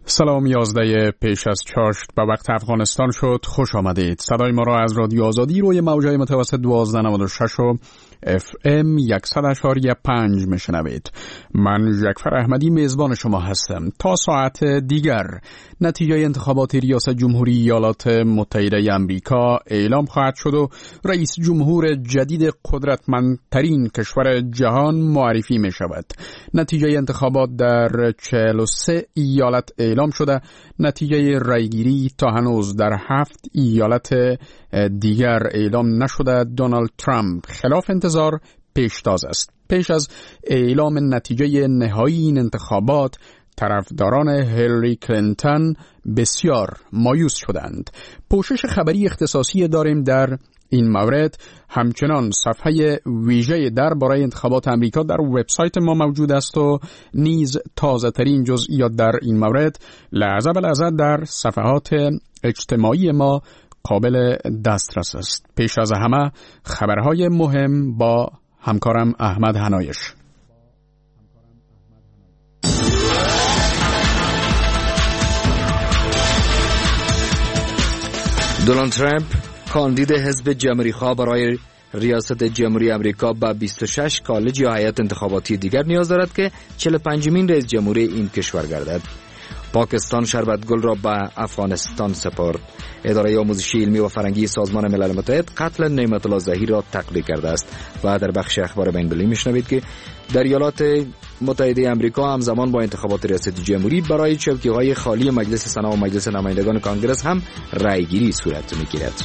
سلام، 11 پیش از چاشت به وقت افغانستان شد. خوش آمدید. صدای ما را از رادیو آزادی روی موجهای متوسط 1296 و FM 100.5 میشنوید. من جعفر احمدی میزبان شما هستم. تا ساعت دیگر نتیجه انتخابات ریاست جمهوری ایالات متحده آمریکا اعلام خواهد شد و رئیس جمهور جدید قدرتمندترین کشور جهان معرفی می شود. نتیجه انتخابات در 43 ایالت اعلام شده. نتیجه رایگیری تا هنوز در 7 ایالت دیگر اعلام نشده. دونالد ترامپ خلاف انتظار پیشتاز است. پیش از اعلام نتیجه نهایی این انتخابات، طرفداران هیلاری کلینتون بسیار مایوس شدند. پوشش خبری اختصاصی داریم در این مورد. همچنان صفحه ویژه درباره انتخابات امریکا در وبسایت ما موجود است و نیز تازه ترین جزئیات در این مورد لحظه به لحظه در صفحات اجتماعی ما قابل دسترس است. پیش از همه خبرهای مهم با همکارم احمد هنایش. دونالد ترامپ کاندید حزب جمهوری‌خواه برای ریاست جمهوری آمریکا با 26 کالج یا هیئت انتخاباتی دیگر نیاز دارد که 45مین رئیس جمهوری این کشور گردد. پاکستان شربتگل را به افغانستان سپرد. اداره آموزشی علمی و فرهنگی سازمان ملل متحد قتل نعمت الله ظهیر را تقلیل کرده است. و در بخش اخبار بین‌المللی میشنوید که در ایالات متحده آمریکا همزمان با انتخابات ریاست جمهوری برای چوکی‌های خالی مجلس سنا و مجلس نمایندگان کانگرس هم رأیگیری صورت می‌گیرد.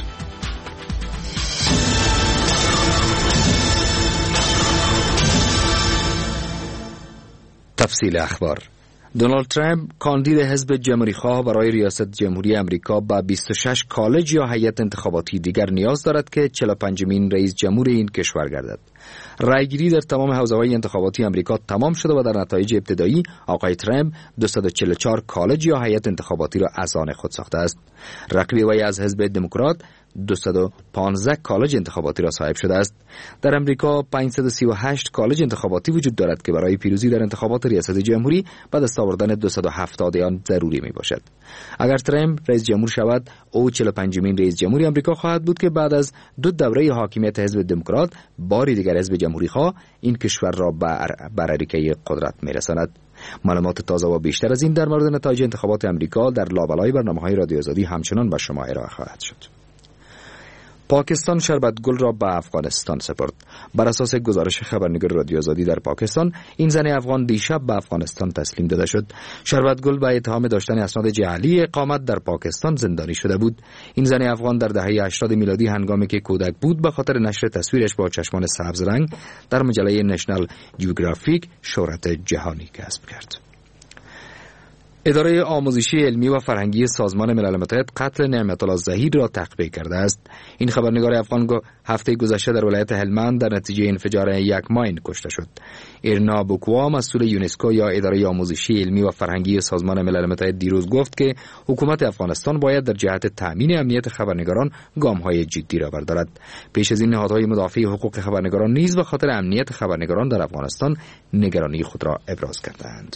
تفصیل اخبار. دونالد ترامپ کاندید حزب جمهوری‌خواه برای ریاست جمهوری آمریکا با 26 کالج یا هیئت انتخاباتی دیگر نیاز دارد که 45مین رئیس جمهور این کشور گردد. رایگیری در تمام حوزه‌های انتخاباتی آمریکا تمام شده و در نتایج ابتدایی آقای ترامپ 244 کالج یا هیئت انتخاباتی را از آن خود ساخته است. رقیب وی از حزب دموکرات 215 کالج انتخاباتی را صاحب شده است. در امریکا 538 کالج انتخاباتی وجود دارد که برای پیروزی در انتخابات ریاست جمهوری به دست آوردن 270 آن ضروری می باشد. اگر ترامپ رئیس جمهور شود، او 45مین رئیس جمهوری آمریکا خواهد بود که بعد از 2 دوره حاکمیت حزب دموکرات باری دیگر حزب جمهوری خواه این کشور را بر اریکه قدرت می رساند. معلومات تازه و بیشتر از این در مورد نتایج انتخابات آمریکا در لابلای برنامه‌های رادیو آزادی همچنان به شما ارائه خواهد شد. پاکستان شربتگل را به افغانستان سپرد. بر اساس گزارش خبرنگار رادیو آزادی در پاکستان، این زن افغان دیشب به افغانستان تسلیم داده شد. شربتگل به اتهام داشتن اسناد جعلی اقامت در پاکستان زندانی شده بود. این زن افغان در دهه 80 میلادی هنگامی که کودک بود به خاطر نشر تصویرش با چشمان سبز رنگ در مجله نشنال جیوگرافیک شهرت جهانی کسب کرد. اداره آموزشی علمی و فرهنگی سازمان ملل متحد قتل نعمت الله ظهیر را تقبیح کرده است. این خبرنگار افغان هفته گذشته در ولایت هلمند در نتیجه انفجار یک ماین کشته شد. ایرنا بوکوا مسئول یونسکو یا اداره آموزشی علمی و فرهنگی سازمان ملل متحد دیروز گفت که حکومت افغانستان باید در جهت تامین امنیت خبرنگاران گام‌های جدی را بردارد. پیش از این نهادهای مدافع حقوق خبرنگاران نیز به خاطر امنیت خبرنگاران در افغانستان نگرانی خود را ابراز کردند.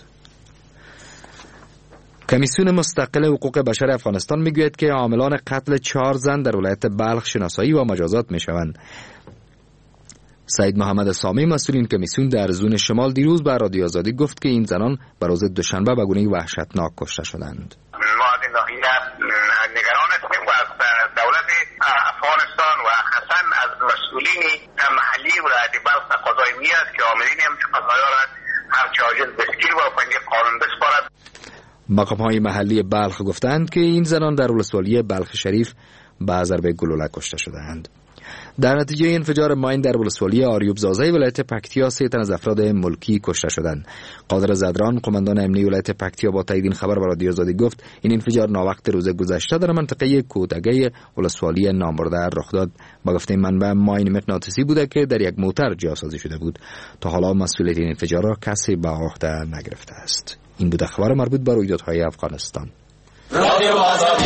کمیسیون مستقل حقوق بشر افغانستان میگوید که عاملان قتل 4 زن در ولایت بلخ شناسایی و مجازات میشوند. سید محمد سامی مسئول این کمیسیون در زون شمال دیروز به رادیو آزادی گفت که این زنان بر روز دوشنبه به گونه‌ای وحشتناک کشته شدند. ما از این ناحیه نگران هستیم و از دولت افغانستان و خاصا از مسئولین محلی ولایت بلخ تقاضای میاد که عاملین همچون قضایا را همچه عاجل دستگیر و پنجه قانون بسپارد. مقام‌های محلی بلخ گفتند که این زنان در ولسوالی بلخ شریف به ضرب گلوله کشته شدند. در نتیجه انفجار ماین در ولسوالی آریوب زازه ولایت پکتیا 3 تن از افراد ملکی کشته شدند. قادر زدران قماندان امنی ولایت پکتیا با تایید این خبر به رادیو آزادی گفت این انفجار ناوقت روز گذشته در منطقه کوتگه ولسوالی نامبرده رخ داد. با گفته منبع ماین مغناطیسی بوده که در یک موتر جاسازی شده بود. تا حالا مسئولیت این انفجار را کسی به عهده نگرفته است. این بود اخبار مربوط به رویدادهای افغانستان. رادیو آزادی.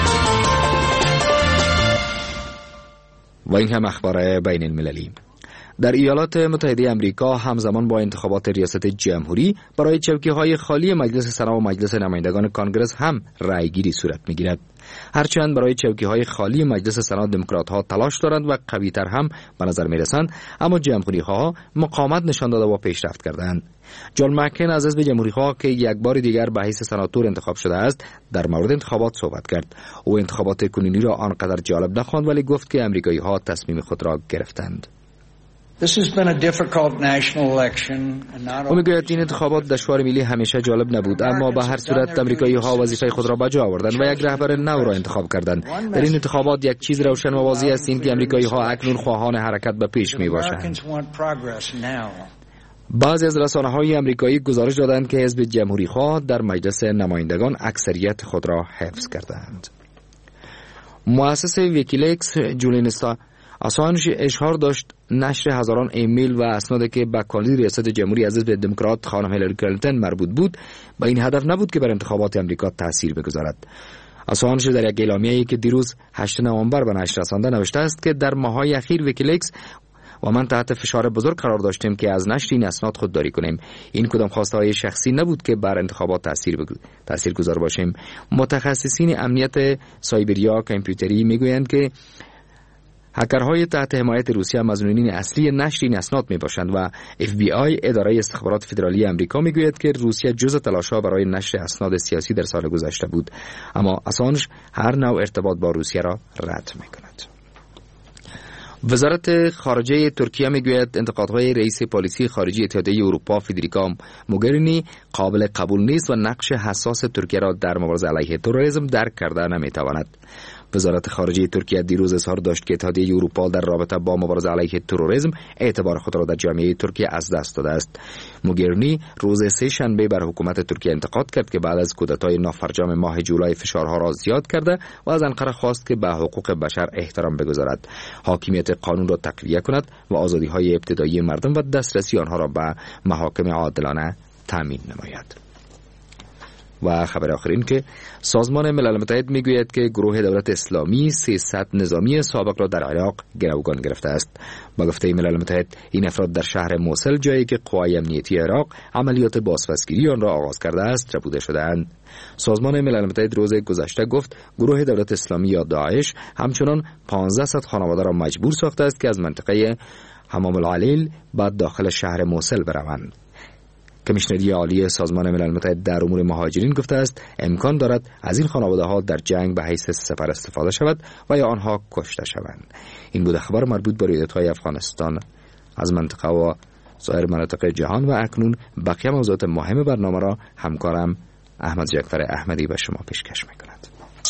و این هم اخبار بین المللی. در ایالات متحده آمریکا همزمان با انتخابات ریاست جمهوری برای چوکی‌های خالی مجلس سنا و مجلس نمایندگان کانگرس هم رأیگیری صورت می‌گیرد. هرچند برای چوکی‌های خالی مجلس سنا دموکرات‌ها تلاش دارند و قوی‌تر هم به نظر می‌رسند، اما جمهوری‌ها مقاومت نشان داده و پیشرفت کردند. جان مکین از حزب جمهوری‌خواه که یک بار دیگر به حیث سناتور انتخاب شده است، در مورد انتخابات صحبت کرد. او انتخابات کنونی را آنقدر جالب نخواند، ولی گفت که آمریکایی‌ها تصمیم خود را گرفتند. او میگوید این انتخابات دشوار ملی همیشه جالب نبود، اما به هر صورت آمریکایی‌ها وظیفه خود را به جا آوردند و یک رهبر نو را انتخاب کردند. در این انتخابات یک چیز روشن و واضح است، این که آمریکایی‌ها اکنون خواهان حرکت به پیش میباشند. بعضی از رسانه‌های آمریکایی گزارش دادند که حزب جمهوری‌خواه در مجلس نمایندگان اکثریت خود را حفظ کردند. مؤسس ویکیلیکس جولیان آسانژ اشهار داشت نشر هزاران ایمیل و اسنادی که به کاندید ریاست جمهوری از حزب دموکرات خانم هیلاری کلینتون مربوط بود، به این هدف نبود که بر انتخابات آمریکا تاثیر بگذارد. آسانژ در یک اعلامیه‌ای که دیروز 8 نوامبر به نشر رسانده نوشته است که در ماه‌های اخیر ویکیلیکس و من تحت فشار بزرگ قرار داشتیم که از نشر این اسناد خودداری کنیم. این کدام خواسته‌های شخصی نبود که بر انتخابات تاثیر گذار باشیم. متخصصین امنیت سایبری یا کامپیوتری میگویند که هکرهای تحت حمایت روسیه مظنونین اصلی نشر این اسناد میباشند و FBI اداره استخبارات فدرالی آمریکا میگوید که روسیه جزء تلاش‌ها برای نشر اسناد سیاسی در سال گذشته بود، اما آسانژ هر نوع ارتباط با روسیه را رد میکند. وزارت خارجه ترکیه میگوید انتقادهای رئیس پالیسی خارجی اتحادیه اروپا فدریکا موگرینی قابل قبول نیست و نقش حساس ترکیه را در مبارزه علیه تروریسم درک کرده نمیتواند. وزارت خارجه ترکیه دیروز اظهار داشت که اتحادیه اروپا در رابطه با مبارزه علیه تروریسم اعتبار خود را در جامعه ترکیه از دست داده است. موگرینی روز سه شنبه بر حکومت ترکیه انتقاد کرد که بعد از کودتای نافرجام ماه جولای فشارها را زیاد کرده و از انقره خواست که به حقوق بشر احترام بگذارد، حاکمیت قانون را تقویت کند و آزادی‌های ابتدایی مردم و دسترسی آنها را به محاکم عادلانه تامین نماید. و خبر آخرین که سازمان ملل متحد میگوید که گروه دولت اسلامی 300 نظامی سابق را در عراق گروگان گرفته است. با گفته ملل متحد این افراد در شهر موصل، جایی که قوای امنیتی عراق عملیات بازپسگیری آن را آغاز کرده است، ربوده شده‌اند. سازمان ملل متحد روز گذشته گفت گروه دولت اسلامی یا داعش همچنان 1500 خانواده را مجبور ساخته است که از منطقه حمام العلیل بعد داخل شهر موصل بروند. کمیشنری عالی سازمان ملل متحد در امور مهاجرین گفته است امکان دارد از این خانواده‌ها در جنگ به حیث سپر استفاده شود و یا آنها کشته شوند. این بود خبر مربوط به رویدادهای افغانستان از منطقه و سایر مناطق جهان و اکنون بقیه موضوعات مهم برنامه را همکارم احمد جعفر احمدی به شما پیشکش می‌کند.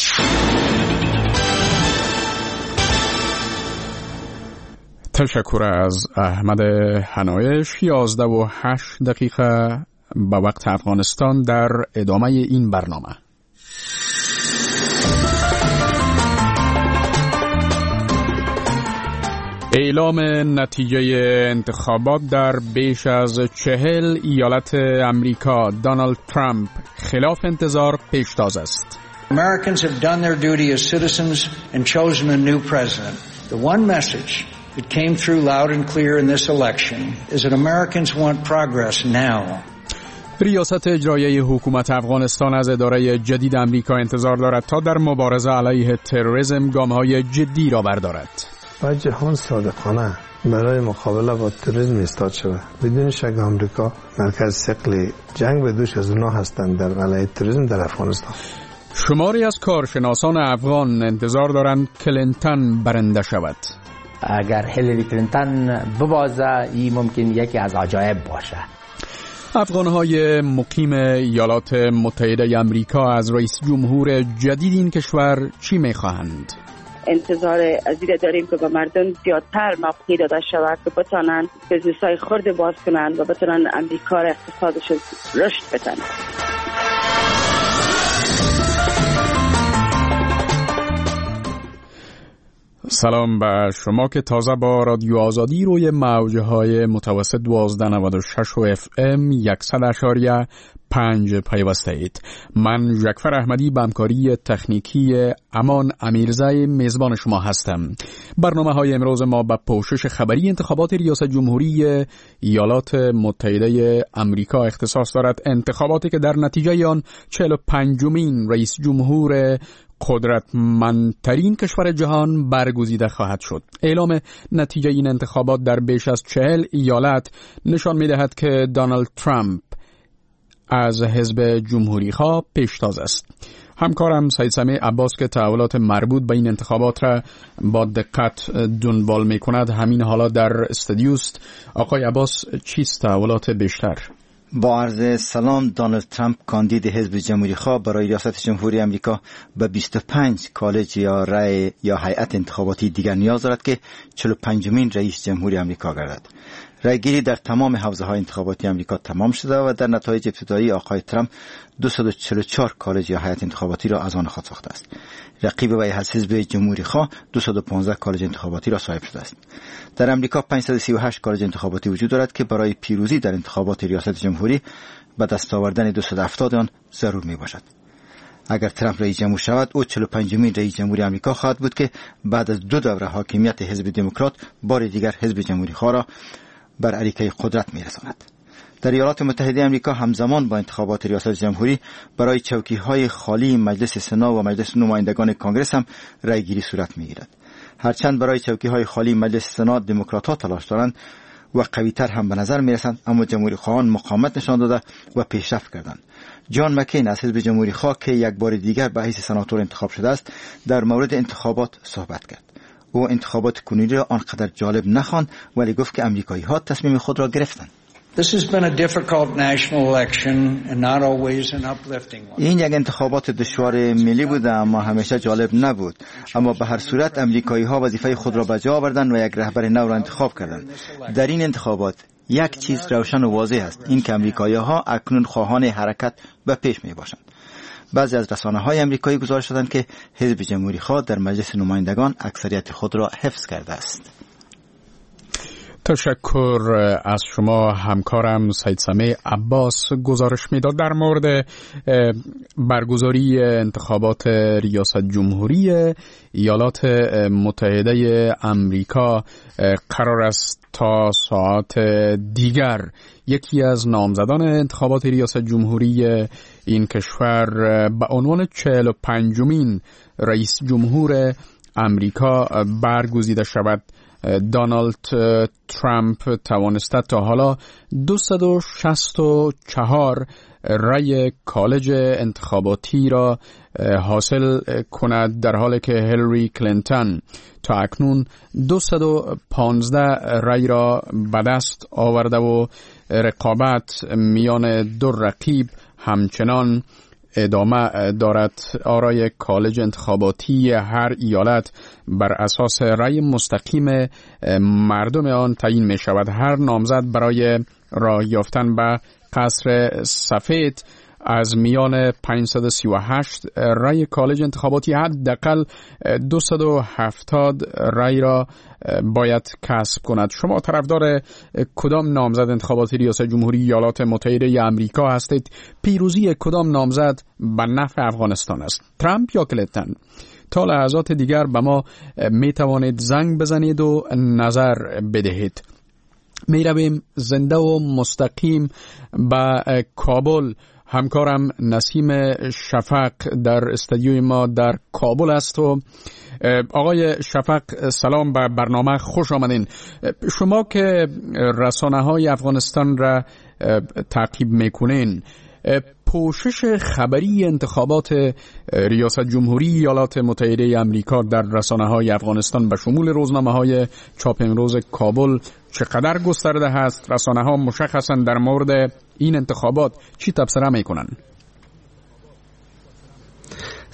تشکر از احمد حنایش. 11:08 به وقت افغانستان در ادامه این برنامه. اعلام نتیجه انتخابات در بیش از 40 ایالت امریکا. دونالد ترامپ خلاف انتظار پیشتاز است. Americans have done their duty as citizens and chosen a new president. The one message that came through loud and clear in this election is that Americans want progress now. ریاست اجرایی حکومت افغانستان از اداره جدید آمریکا انتظار دارد تا در مبارزه علیه تروریسم گام‌های جدی را بردارد. باید جهان صادقانه برای مقابله با تروریسم ایستاد شود. بدون شک آمریکا مرکز ثقل جنگ به دوش از اونها هستند در علیه تروریسم در افغانستان. شماری از کارشناسان افغان انتظار دارند کلینتون برنده شود. اگر هیلاری کلینتون ببازه این ممکن یکی از عجایب باشه. افغان‌های مقیم ایالات متحده آمریکا از رئیس جمهور جدید این کشور چی می‌خواهند؟ انتظار از این داریم که به مردم زیادتر موقعی داده شود که بتانند بزنس‌های خرد باز کنند و بتانند امریکا را اقتصادش رشد بدن. سلام به شما که تازه با رادیو آزادی روی موجهای متوسط 1296 و FM 100.5 پیوسته اید. من جعفر احمدی به همکاری تکنیکی امان امیرزای میزبان شما هستم. برنامه های امروز ما به پوشش خبری انتخابات ریاست جمهوری ایالات متحده امریکا اختصاص دارد، انتخاباتی که در نتیجه آن 45مین رئیس جمهور قدرتمندترین کشور جهان برگزیده خواهد شد. اعلام نتیجه این انتخابات در بیش از 40 ایالت نشان می‌دهد که دونالد ترامپ از حزب جمهوری خواه پیشتاز است. همکارم سید سمیع عباس که تحولات مربوط به این انتخابات را با دقت دنبال می‌کند همین حالا در استودیوست. آقای عباس، چیست تحولات بیشتر؟ با عرض سلام، دونالد ترامپ کاندید حزب جمهوری خواه برای ریاست جمهوری امریکا به 25 کالج یا رای یا هیئت انتخاباتی دیگر نیاز دارد که 45مین رئیس جمهوری امریکا گردد. رایگیری در تمام حوزه های انتخاباتی امریکا تمام شده و در نتایج ابتدایی آقای ترامپ 244 کالج یا هیئت انتخاباتی را از آن خود ساخته است. رقیب وی از حزب جمهوری خواه 215 کالج انتخاباتی را صاحب شده است. در امریکا 538 کالج انتخاباتی وجود دارد که برای پیروزی در انتخابات ریاست جمهوری به دست آوردن 270 آن ضرور می باشد. اگر ترامپ رئیس جمهور شود، او 45مین رئیس جمهوری آمریکا خواهد بود که بعد از 2 دوره حاکمیت حزب دموکرات بار دیگر حزب جمهوری خواه را بر اریکه قدرت می رساند. در ایالات متحده آمریکا همزمان با انتخابات ریاست جمهوری برای چوکی‌های خالی مجلس سنا و مجلس نمایندگان کانگرس هم رایگیری صورت می‌گیرد. هرچند برای چوکی‌های خالی مجلس سنا دموکرات‌ها تلاش دارند و قوی‌تر هم به نظر می‌رسند، اما جمهوری خواهان مقاومت نشان داده و پیشرفت کردند. جان مکین از حزب جمهوری خواه که یک بار دیگر به حیث سناتور انتخاب شده است، در مورد انتخابات صحبت کرد. او انتخابات کنونی را آنقدر جالب نخواند، ولی گفت که امریکایی‌ها تصمیم خود را گرفتند. این یک انتخابات دشوار ملی بود اما همیشه جالب نبود، اما به هر صورت امریکایی‌ها وظیفه خود را به جا آوردند و یک رهبر نو را انتخاب کردند. در این انتخابات یک چیز روشن و واضح است، این که امریکایی‌ها اکنون خواهان حرکت به پیش می‌باشند. بعضی از رسانه‌های امریکایی گزارش دادند که حزب جمهوری خواه در مجلس نمایندگان اکثریت خود را حفظ کرده است. تشکر از شما همکارم سید سمیع عباس. گزارش میداد در مورد برگزاری انتخابات ریاست جمهوری ایالات متحده امریکا قرار است تا ساعت دیگر یکی از نامزدان انتخابات ریاست جمهوری این کشور به عنوان 45مین رئیس جمهور امریکا برگزیده شود. دونالد ترامپ توانسته تا حالا 264 رای کالج انتخاباتی را حاصل کند، در حالی که هیلاری کلینتون تا اکنون 215 رای را به دست آورده و رقابت میان دو رقیب همچنان ادامه دارد. آرای کالج انتخاباتی هر ایالت بر اساس رأی مستقیم مردم آن تعیین می شود. هر نامزد برای راه یافتن به قصر سفید از میان 538 رأی کالج انتخاباتی حداقل 270 رأی را باید کسب کند. شما طرفدار کدام نامزد انتخاباتی ریاست جمهوری ایالات متحده امریکا هستید؟ پیروزی کدام نامزد به نفع افغانستان است؟ ترامپ یا کلینتون؟ تا لحظات دیگر به ما می توانید زنگ بزنید و نظر بدهید. می رویم زنده و مستقیم به کابل. همکارم نسیم شفق در استودیوی ما در کابل است و آقای شفق سلام، به برنامه خوش آمدین. شما که رسانه‌های افغانستان را تعقیب میکنین، پوشش خبری انتخابات ریاست جمهوری ایالات متحده امریکا در رسانه‌های افغانستان به شمول روزنامه‌های چاپ امروز کابل چقدر گسترده هست؟ رسانه‌ها مشخصاً در مورد این انتخابات چی تبصره میکنن؟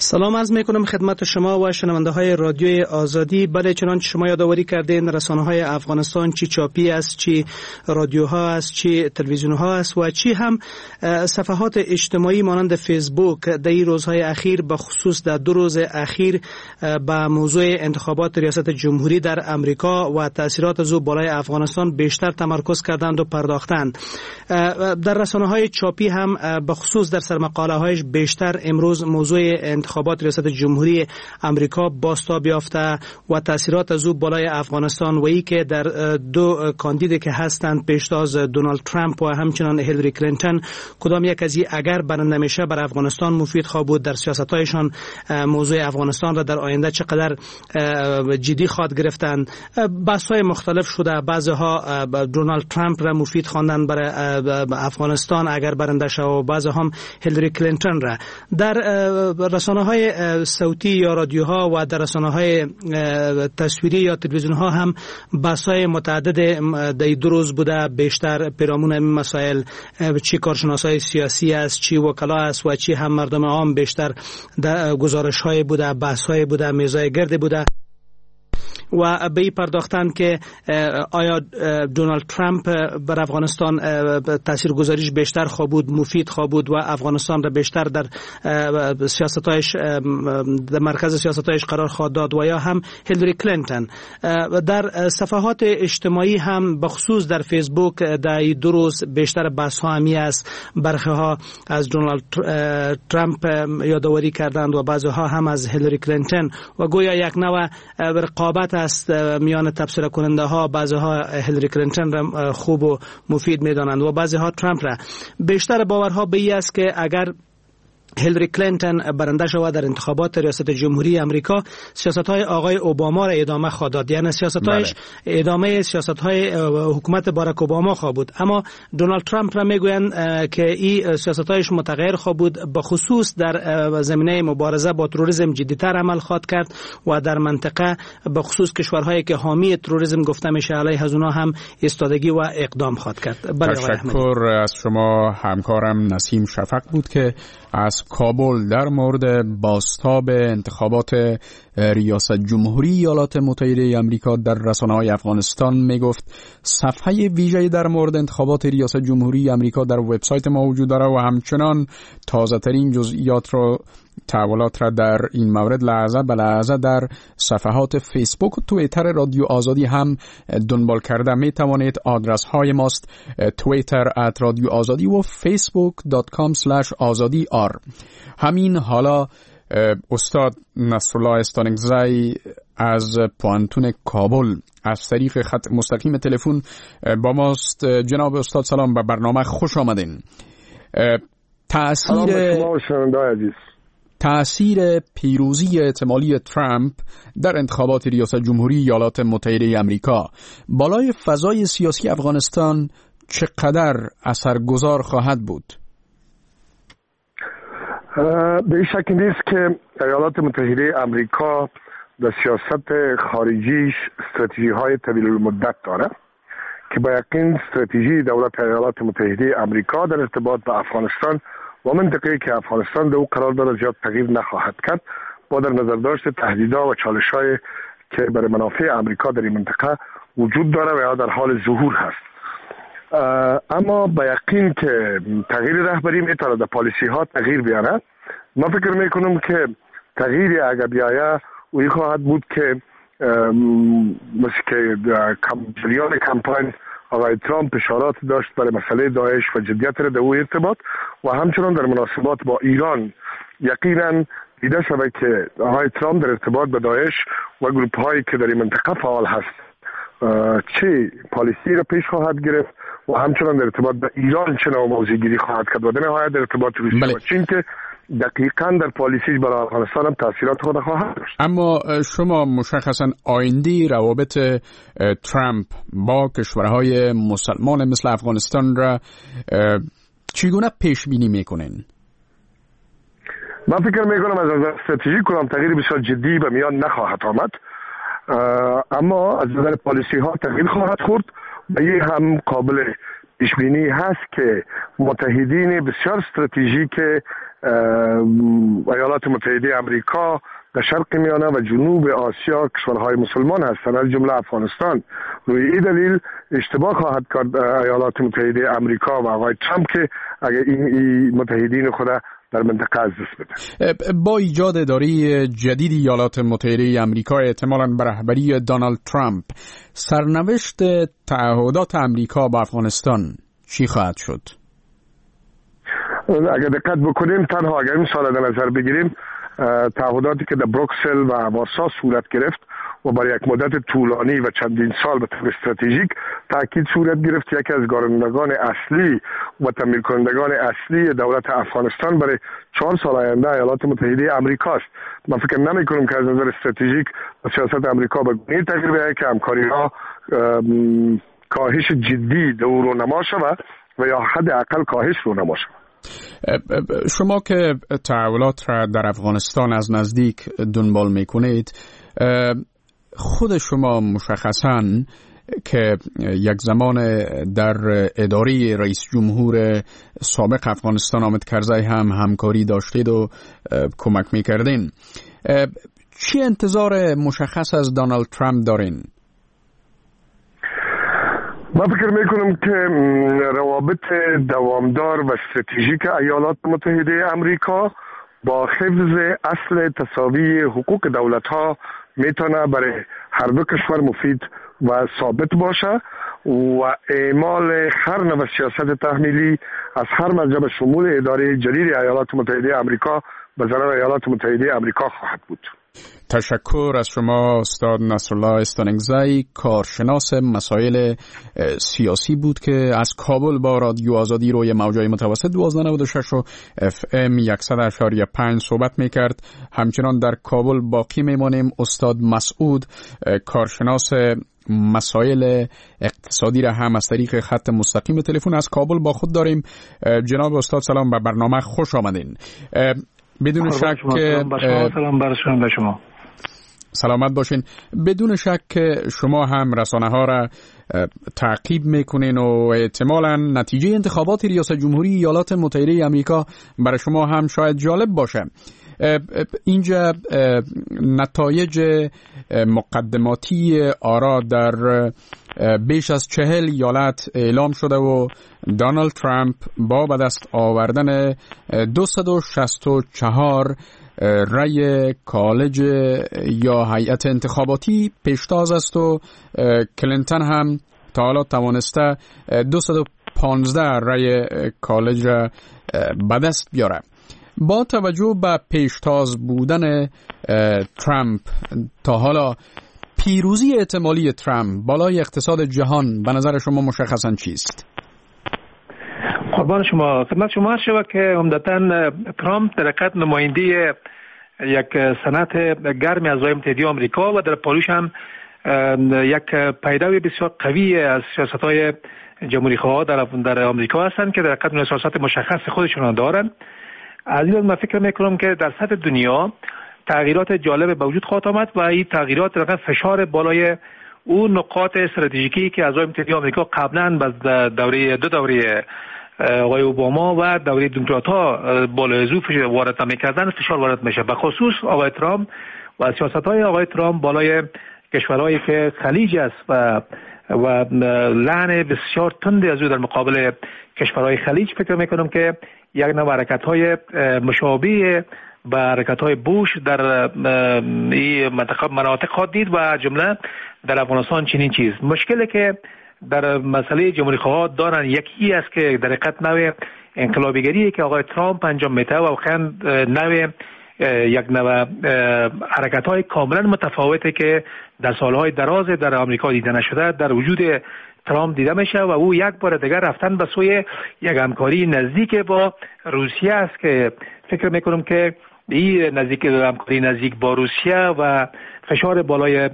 سلام عرض میکنم خدمت شما و شنونده های رادیوی آزادی. بله، چنانچه شما یادآوری کردین، رسانه های افغانستان چی چاپی است، چی رادیوها است، چی تلویزیون ها است و چی هم صفحات اجتماعی مانند فیسبوک در این روزهای اخیر، به خصوص در 2 روز اخیر، به موضوع انتخابات ریاست جمهوری در امریکا و تاثیرات از او بالای افغانستان بیشتر تمرکز کردند و پرداختند. در رسانه های چاپی هم به خصوص در سرمقاله هایش بیشتر امروز موضوع انتخابات ریاست جمهوری امریکا بازتاب یافته و تاثیرات از او بالای افغانستان و ای که در 2 کاندیدی که هستند پیشتاز دونالد ترامپ و همچنان هیلاری کلینتون، کدام یک از این اگر برنده میشه بر افغانستان مفید خواهد بود، در سیاست‌هایشان موضوع افغانستان را در آینده چقدر جدی خواهد گرفتند. بحث‌های مختلف شده، بعضی‌ها دونالد ترامپ را مفید خواندن برای افغانستان اگر برنده شه و بعضی‌ها هم هیلاری کلینتون را. در رسانه‌های صوتی یا رادیوها و در رسانه‌های تصویری یا تلویزیون‌ها هم بحث‌های متعدد در 2 روز بوده، بیشتر پیرامون این مسائل، چی کارشناسای سیاسی است، چی وکلا است و چی هم مردم عام بیشتر در گزارش‌های بوده، بحث‌های بوده، میزای گرد بوده و به این پرداختن که آیا دونالد ترامپ بر افغانستان تاثیرگذاریش بیشتر خواهد بود، مفید خواهد بود و افغانستان را بیشتر در سیاستایش، در مرکز سیاستایش قرار خواهد داد، و یا هم هیلاری کلینتون. در صفحات اجتماعی هم بخصوص در فیسبوک در 2 روز بیشتر بحث ها همی است. برخی ها از دونالد ترامپ یادآوری کردند و بعضی ها هم از هیلاری کلینتون و گویا یک نوع رقابت است میان تبصره کننده ها. بعضی ها هیلاری کلینتون را خوب و مفید میدانند و بعضی ها ترامپ را. بیشتر باورها به این است که اگر هیلاری کلینتون برنده شود در انتخابات ریاست جمهوری امریکا، سیاست‌های آقای اوباما را ادامه خواهد داد، یعنی سیاست‌هایش ادامه سیاست‌های حکومت باراک اوباما خواهد بود. اما دونالد ترامپ را میگویند که این سیاست‌هایش متغیر خواهد بود، به خصوص در زمینه مبارزه با تروریسم جدی‌تر عمل خواهد کرد و در منطقه به خصوص کشورهایی که حامی تروریسم گفته میشه علیه از اونها هم ایستادگی و اقدام خواهد کرد. تشکر از شما. همکارم نسیم شفق بود که از کابل در مورد بازتاب انتخابات ریاست جمهوری ایالات متحده آمریکا در رسانه‌های افغانستان میگفت. صفحه ویژه‌ای در مورد انتخابات ریاست جمهوری آمریکا در وبسایت ما وجود داره و همچنان تازه‌ترین جزئیات را، تحولات را در این مورد لحظه به لحظه در صفحات فیسبوک و توییتر رادیو آزادی هم دنبال کرده می توانید. آدرس های ماست توییتر @رادیو آزادی و facebook.com/azadi.r. همین حالا استاد نصرالله استانکزی از پوانتون کابل از طریق خط مستقیم تلفن با ماست. جناب استاد سلام، به برنامه خوش آمدین. تأثیر پیروزی احتمالی ترامپ در انتخابات ریاست جمهوری ایالات متحده آمریکا بالای فضای سیاسی افغانستان چقدر اثرگذار خواهد بود؟ به شک نیست که ایالات متحده آمریکا در سیاست خارجیش استراتژی های طویل المدت داره که با یقین استراتژی دولت ایالات متحده آمریکا در ارتباط با افغانستان و منطقه‌ای که افغانستان در او قرار دارد زیاد تغییر نخواهد کرد، با در نظر داشت تهدیدها و چالش‌های که برای منافع آمریکا در این منطقه وجود داره و یا در حال ظهور هست. اما با یقین که تغییر رهبری میتونه در پالیسی ها تغییر بیاره. من فکر میکنم که تغییری اگر بیایه اوی خواهد بود که مثل که جریان کمپاین آقای ترامپ اشارات داشت برای مسئله داعش و جدیت را در او ارتباط و همچنان در مناسبات با ایران یقینا دیده شده که آقای ترامپ در ارتباط با داعش و گروپ هایی که در این منطقه فعال هست چه پالیسی را پیش خواهد گرفت و همچنان در ارتباط با ایران چه نوع موضوع گیری خواهد کرد و در نهایت در ارتباط روسیه و چین که دقیقاً در پالیسی برای افغانستان هم تاثیرات خود خواهد داشت. اما شما مشخصاً آینده روابط ترامپ با کشورهای مسلمان مثل افغانستان را چگونه پیش بینی میکنین؟ من فکر میکنم از نظر استراتژیک کنم تغییر بسیار جدی به میان نخواهد آمد، اما از نظر پالیسی ها تغییر خواهد خورد و این هم قابل پیشبینی هست که متحدین بسیار استراتژیک ایالات متحده آمریکا در شرق میانه و جنوب آسیا کشورهای مسلمان هستند، از جمله افغانستان. روی این دلیل اشتباه خواهد کرد ایالات متحده آمریکا و آقای ترامپ که اگر این متحدین خود در منطقه از دست بده. با ایجاد اداره جدید ایالات متحده آمریکا احتمالاً به رهبری دونالد ترامپ، سرنوشت تعهدات آمریکا با افغانستان چی خواهد شد؟ اگر دقت بکنیم، تنها اگر این سال در نظر بگیریم، تعهداتی که در بروکسل و وارسا صورت گرفت و برای یک مدت طولانی و چندین سال به طور استراتژیک تاکید صورت گرفت، یکی از گارندگان اصلی و تامین کنندگان اصلی دولت افغانستان برای 4 سال آینده ایالات متحده آمریکا است. من فکر نمی کنم که از نظر استراتژیک و سیاست آمریکا به گونه‌ای تغییر بیاید که همکاری‌ها کاهش جدی در او رونما شود و یا حداقل کاهش رونما شود. شما که تحولات را در افغانستان از نزدیک دنبال میکنید، خود شما مشخصاً که یک زمان در اداره رئیس جمهور سابق افغانستان حامد کرزی هم همکاری داشتید و کمک میکردین، چی انتظار مشخص از دونالد ترامپ دارین؟ من فکر میکنم که روابط دوامدار و استراتژیک ایالات متحده آمریکا با حفظ اصل تساوی حقوق دولت‌ها میتونه برای هر دو کشور مفید و ثابت باشه و اعمال هر نوع سیاست تحمیلی از هر مرجع به شمول اداره جدید ایالات متحده آمریکا به ضرر ایالات متحده آمریکا خواهد بود. تشکر از شما استاد نصرالله استانگزی، کارشناس مسائل سیاسی بود که از کابل با رادیو آزادی روی موجای متوسط 1296 و FM 100.5 صحبت میکرد. همچنان در کابل باقی میمانیم. استاد مسعود، کارشناس مسائل اقتصادی را هم از طریق خط مستقیم تلفن از کابل با خود داریم. جناب استاد سلام، به برنامه خوش آمدین. بدون شک که سلام بر شما. سلامت باشین. بدون شک که شما هم رسانه ها را تعقیب میکنین و احتمالاً نتیجه انتخابات ریاست جمهوری ایالات متحده آمریکا برای شما هم شاید جالب باشه. اینجا نتایج مقدماتی آرا در بیش از 40 ایالت اعلام شده و دونالد ترامپ با به دست آوردن 264 رأی کالج یا هیئت انتخاباتی پیشتاز است و کلینتون هم تا حالا توانسته 215 رأی کالج را به دست بیاره. با توجه به پیشتاز بودن ترامپ تا حالا، پیروزی احتمالی ترامپ بالای اقتصاد جهان به نظر شما مشخصاً چیست؟ قربان شما، خدمت شما شود که عمدتاً ترامپ در حقیقت نماینده یک صنعت گرم از ایالات متحده آمریکا و در پالوش هم یک پیروی بسیار قوی از سیاست‌های جمهوری‌خواه در آمریکا هستند که در حقیقت سیاست مشخص خودشون دارند. از این من فکر میکنم که در سطح دنیا تغییرات جالب به وجود خواهد آمد و این تغییرات در فشار بالای اون نقاط استراتژیکی که از ایالات متحده آمریکا قبلا دو دوره آقای اوباما و دوره دموکرات‌ها بالای ظروف وارد می‌کردن، فشار وارد میشه. به خصوص آقای ترامپ و سیاست‌های آقای ترامپ بالای کشورهایی که خلیج است و لعن بسیار تند از او در مقابل کشورهای خلیج، فکر میکنم که یک نوع حرکت‌های مشابه به حرکت‌های بوش در این مناطق خواهد دید و جمله در افغانستان چنین چیز. مشکلی که در مسئله جمهوری‌خواها دارن یکی است که در حقیقت نوع انقلابیگری که آقای ترامپ انجام میده و یک نوع حرکت‌های کاملا متفاوته که در سالهای دراز در آمریکا دیده نشده در وجود ترامپ دیده میشه و او یک بار دیگر رفتن به سوی یک همکاری نزدیک با روسیه است که فکر میکنم که این همکاری نزدیک با روسیه و فشار بالای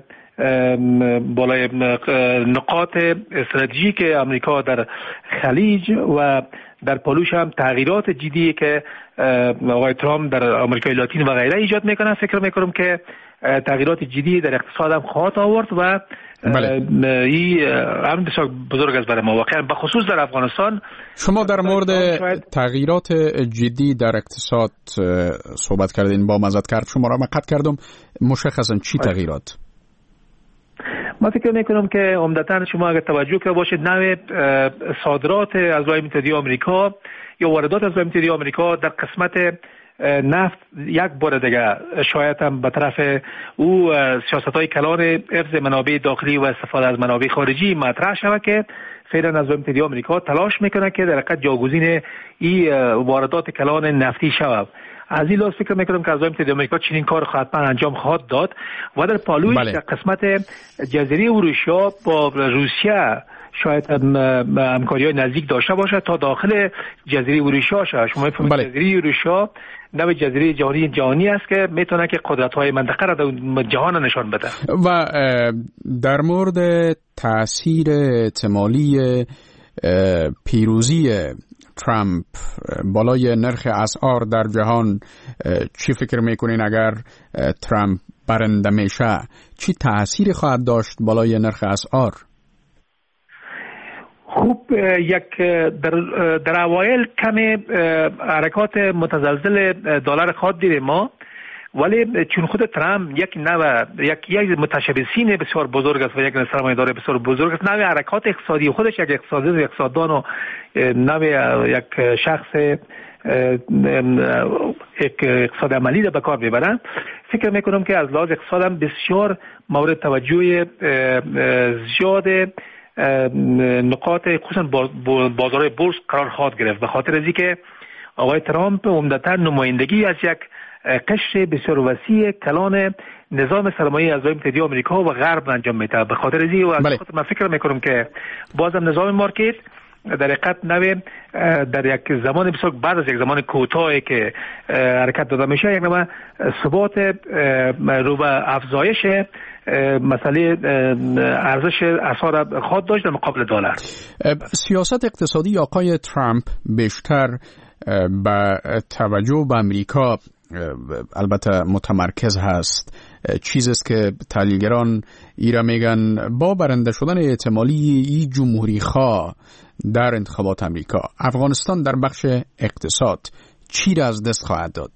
نقاط استراتژیک آمریکا در خلیج و در پالوش هم تغییرات جدی که آقای ترامپ در آمریکای لاتین و غیره ایجاد میکنه، فکر میکنم که تغییرات جدی در اقتصاد هم خواهد آورد و این بسیار بزرگ است برای ما واقعا، به خصوص در افغانستان. شما در مورد تغییرات جدی در اقتصاد صحبت کردین، با مزد کرد شما را مقطع کردم. مشخصا چی تغییرات؟ ما فکر میکنم که عمدتاً شما اگر توجه کنید باشید نوع صادرات از راه متحده آمریکا یا واردات از راه متحده آمریکا در قسمت نفت یک بار دیگه شاید هم به طرف او سیاست‌های کلان حفظ منابع داخلی و استفاده از منابع خارجی مطرح شود که فعلا از راه متحده آمریکا تلاش میکنه که در حقیقت جاگزین این واردات کلان نفتی شود. از این لحاظ فکر میکنم که از راه متحده آمریکا چنین کار حتما انجام خواهد داد و در پالویش در قسمت جزیره اروشیا با روسیه شاید همکاری‌های نزدیک داشته باشه تا داخل جزیره اروشیا شود. شما می‌فهمید جزیره اروشیا نوع جزیره جهانی است که میتونه که قدرت‌های منطقه را در جهان نشان بده. و در مورد تأثیر احتمالی پیروزی ترامپ بالای نرخ اسعار در جهان چی فکر میکنین؟ اگر ترامپ برنده میشه چی تأثیری خواهد داشت بالای نرخ اسعار؟ خوب، یک در اوایل کمی حرکات متزلزل دلار خواهد دیدیم ما، ولی چون خود ترامپ یک متشبثین بسیار بزرگ است و یک سرمایه‌دار بسیار بزرگ است، نوع حرکات اقتصادی خودش یک اقتصاددان و نوع یک شخص یک اقتصاد عملی را به کار میبرن. فکر میکنم که از لحاظ اقتصاد هم بسیار مورد توجه زیاد نقاط خصوصا بازار بورس قرار خواهد گرفت، به خاطر از اینکه آقای ترامپ عمدتاً نمایندگی از یک قشر بسیار وسیع کلان نظام سرمایه از متحده آمریکا و غرب انجام میده. به خاطر از این من فکر میکنم که بازم نظام مارکت در حقیقت در یک زمان بسیار بعد از یک زمان کوتاهی که حرکت داده میشه یک نوع ثبات رو به افزایش مسئله ارزش اسعار خود داشت در مقابل دلار. سیاست اقتصادی آقای ترامپ بیشتر با توجه به امریکا البته متمرکز هست. چیزی است که تحلیلگران ایرا میگن با برنده شدن احتمالی ای جمهوری خواه در انتخابات امریکا، افغانستان در بخش اقتصاد چی را از دست خواهد داد؟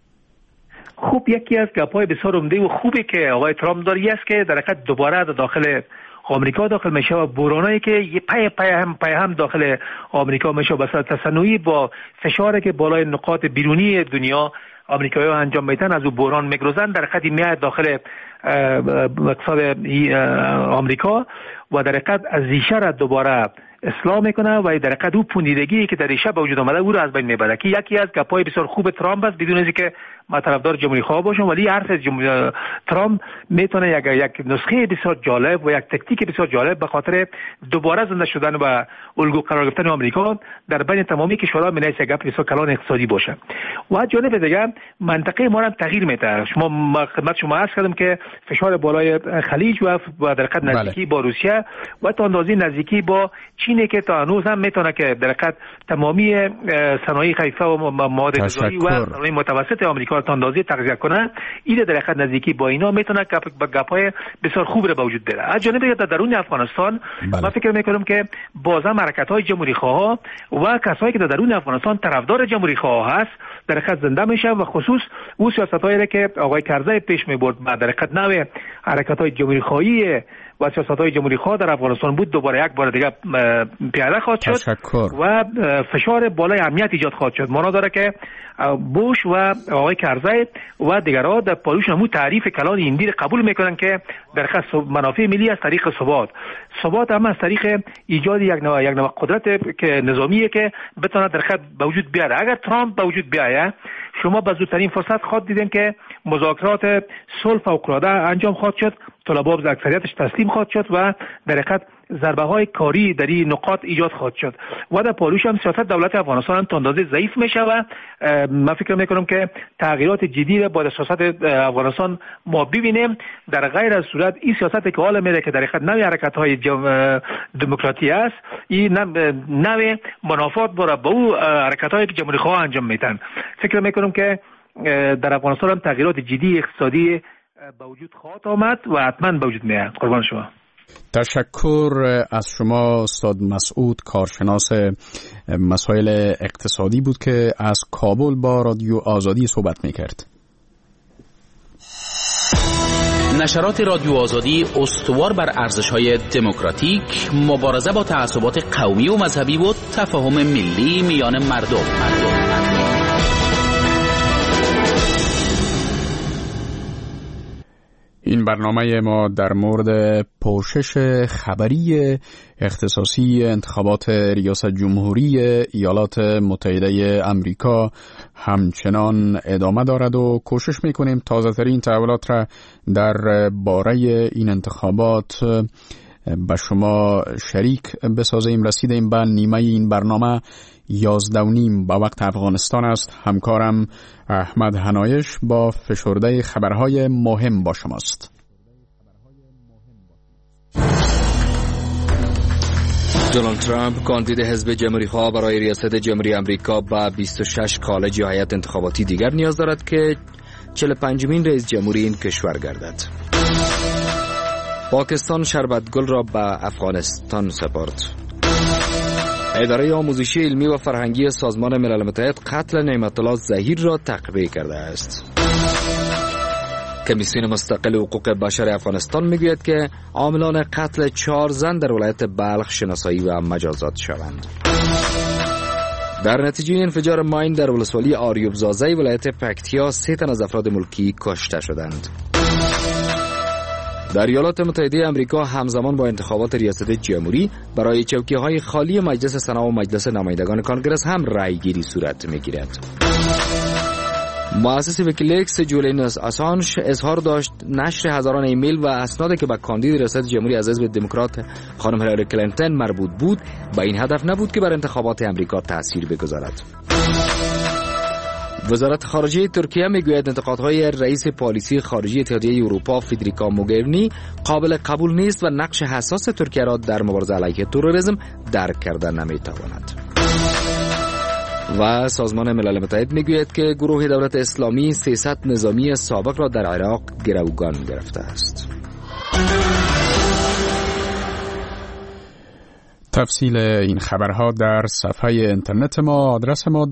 خوب، یکی از گپ‌های بسیار عمده و خوبی که آقای ترامپ داری است که در حقیقت دوباره داخل آمریکا داخل میشه و بحرانایی که یه پای هم داخل آمریکا میشه بسیار تصنعی با فشاری که بالای نقاط بیرونی دنیا آمریکایی‌ها انجام میدن از اون بحران میگذرن، در حقیقت میاد داخل اقتصاد آمریکا و در حقیقت از ریشه را دوباره اصلاح میکنه و در حقیقت اون پوندیدگی که در ریشه به وجود آمده او را از بین میبره، که یکی از گپ‌های بسیار خوب ترامپ است. بدون اینکه ما طرفدار جمهوری خواه باشم، ولی حرف ترامپ میتونه یک نسخه بسیار جالب و یک تکتیک بسیار جالب به خاطر دوباره زنده شدن و الگو قرار گرفتن آمریکا در بین تمامی کشورها می‌نویسه یک گپ بسیار کلان اقتصادی باشه. و از جانب دیگه منطقه ما هم تغییر میده. شما خدمت شما عرض کردم که فشار بالای خلیج و در حقیقت نزدیکی با روسیه و تا اندازه نزدیکی با چین که تا هنوز هم میتونه که در حقیقت تمامی صنایع خفیفه و مواد غذایی و صنایع متوسط آمریکا تا اندازه تغذیه کنه، این در حقیقت نزدیکی با اینا میتونه گپ‌های بسیار خوب رو به وجود بیاره. از جانب در درون افغانستان من فکر میکنم که بازم حرکت‌های جمهوری خواه و کسایی که در درون افغانستان طرفدار جمهوری خواه هست در حقیقت زنده میشه و خصوص اون سیاستایی که آقای کرزی پیش میبرد و در حقیقت نوع حرکت‌های جمهوری خواهی و سیاست‌های جمهوری خواه در افغانستان بود دوباره یک بار دیگه پیاده خواهد شد و فشار بالای امنیت ایجاد خواهد شد. معنا داره که بوش و آقای کرزی و دیگرها در پالوش همون تعریف کلان هندی قبول میکنن که در خص منافع ملی از طریق ثبات هم از طریق ایجاد یک نوع قدرت که نظامیه که بتونه در خط به وجود بیاره. اگر ترامپ به وجود بیاید شما به زودترین فرصت خواهد دیدین که مذاکرات صلح فوق‌العاده انجام خواهد شد، طلبها به اکثریتش تسلیم خواهد شد و در حقیقت ضربه های کاری در این نقاط ایجاد خواهد شد و در پالوش هم سیاست دولت افغانستان هم تا اندازه ضعیف میشه و من فکر میکنم که تغییرات جدی را با سیاست افغانستان ما ببینیم. در غیر از صورت این سیاستی که حالا میره که در حقیقت نوع حرکت های دموکراتی است، این نوع منافات برای با او حرکت هایی که جمهوری خواه انجام میدن. فکر میکنم که در افغانستان هم تغییرات جدی اقتصادی به وجود خواهد آمد و حتما به وجود میاد. قربان شما. تشکر از شما استاد مسعود، کارشناس مسائل اقتصادی بود که از کابل با رادیو آزادی صحبت میکرد. نشرات رادیو آزادی استوار بر ارزش‌های دموکراتیک، مبارزه با تعصبات قومی و مذهبی و تفاهم ملی میان مردم. این برنامه ما در مورد پوشش خبری اختصاصی انتخابات ریاست جمهوری ایالات متحده آمریکا همچنان ادامه دارد و کوشش میکنیم تازه ترین تحولات را در باره این انتخابات به شما شریک بسازیم. رسیدیم به نیمه این برنامه 11:30 با وقت افغانستان است. همکارم احمد حنایش با فشرده خبرهای مهم با شماست. دونالد ترامپ کاندید حزب جمهوری‌خواه برای ریاست جمهوری آمریکا با 26 کالج یا هیئت انتخاباتی دیگر نیاز دارد که 45مین رئیس جمهوری این کشور گردد. پاکستان شربتگل را به افغانستان سپرد. اداره آموزشی علمی و فرهنگی سازمان ملل متحد قتل نعمت الله ظهیر را تقویه کرده است. کمیسیون مستقل حقوق بشر افغانستان میگوید که عاملان قتل 4 زن در ولایت بلخ شناسایی و مجازات شوند. در نتیجه انفجار ماین در ولسوالی آریوب زازی ولایت پکتیا 3 تن از افراد ملکی کشته شدند. در ایالات متحده آمریکا همزمان با انتخابات ریاست جمهوری برای چوکی‌های خالی مجلس سنا و مجلس نمایندگان کانگرس هم رأی‌گیری صورت می‌گیرد. مؤسس ویکیلیکس جولین آسانژ اظهار داشت نشر هزاران ایمیل و اسنادی که به کاندید ریاست جمهوری از حزب دموکرات خانم هیلاری کلینتون مربوط بود به این هدف نبود که بر انتخابات آمریکا تأثیر بگذارد. وزارت خارجه ترکیه میگوید انتقادهای رئیس پالیسی خارجی اتحادیه اروپا فدریکا موگرینی قابل قبول نیست و نقش حساس ترکیه را در مبارزه علیه تروریسم درک کرده نمیتواند. و سازمان ملل متحد میگوید که گروه دولت اسلامی 300 نظامی سابق را در عراق گروگان گرفته است. تفصیل این خبرها در صفحه اینترنت ما، آدرس ما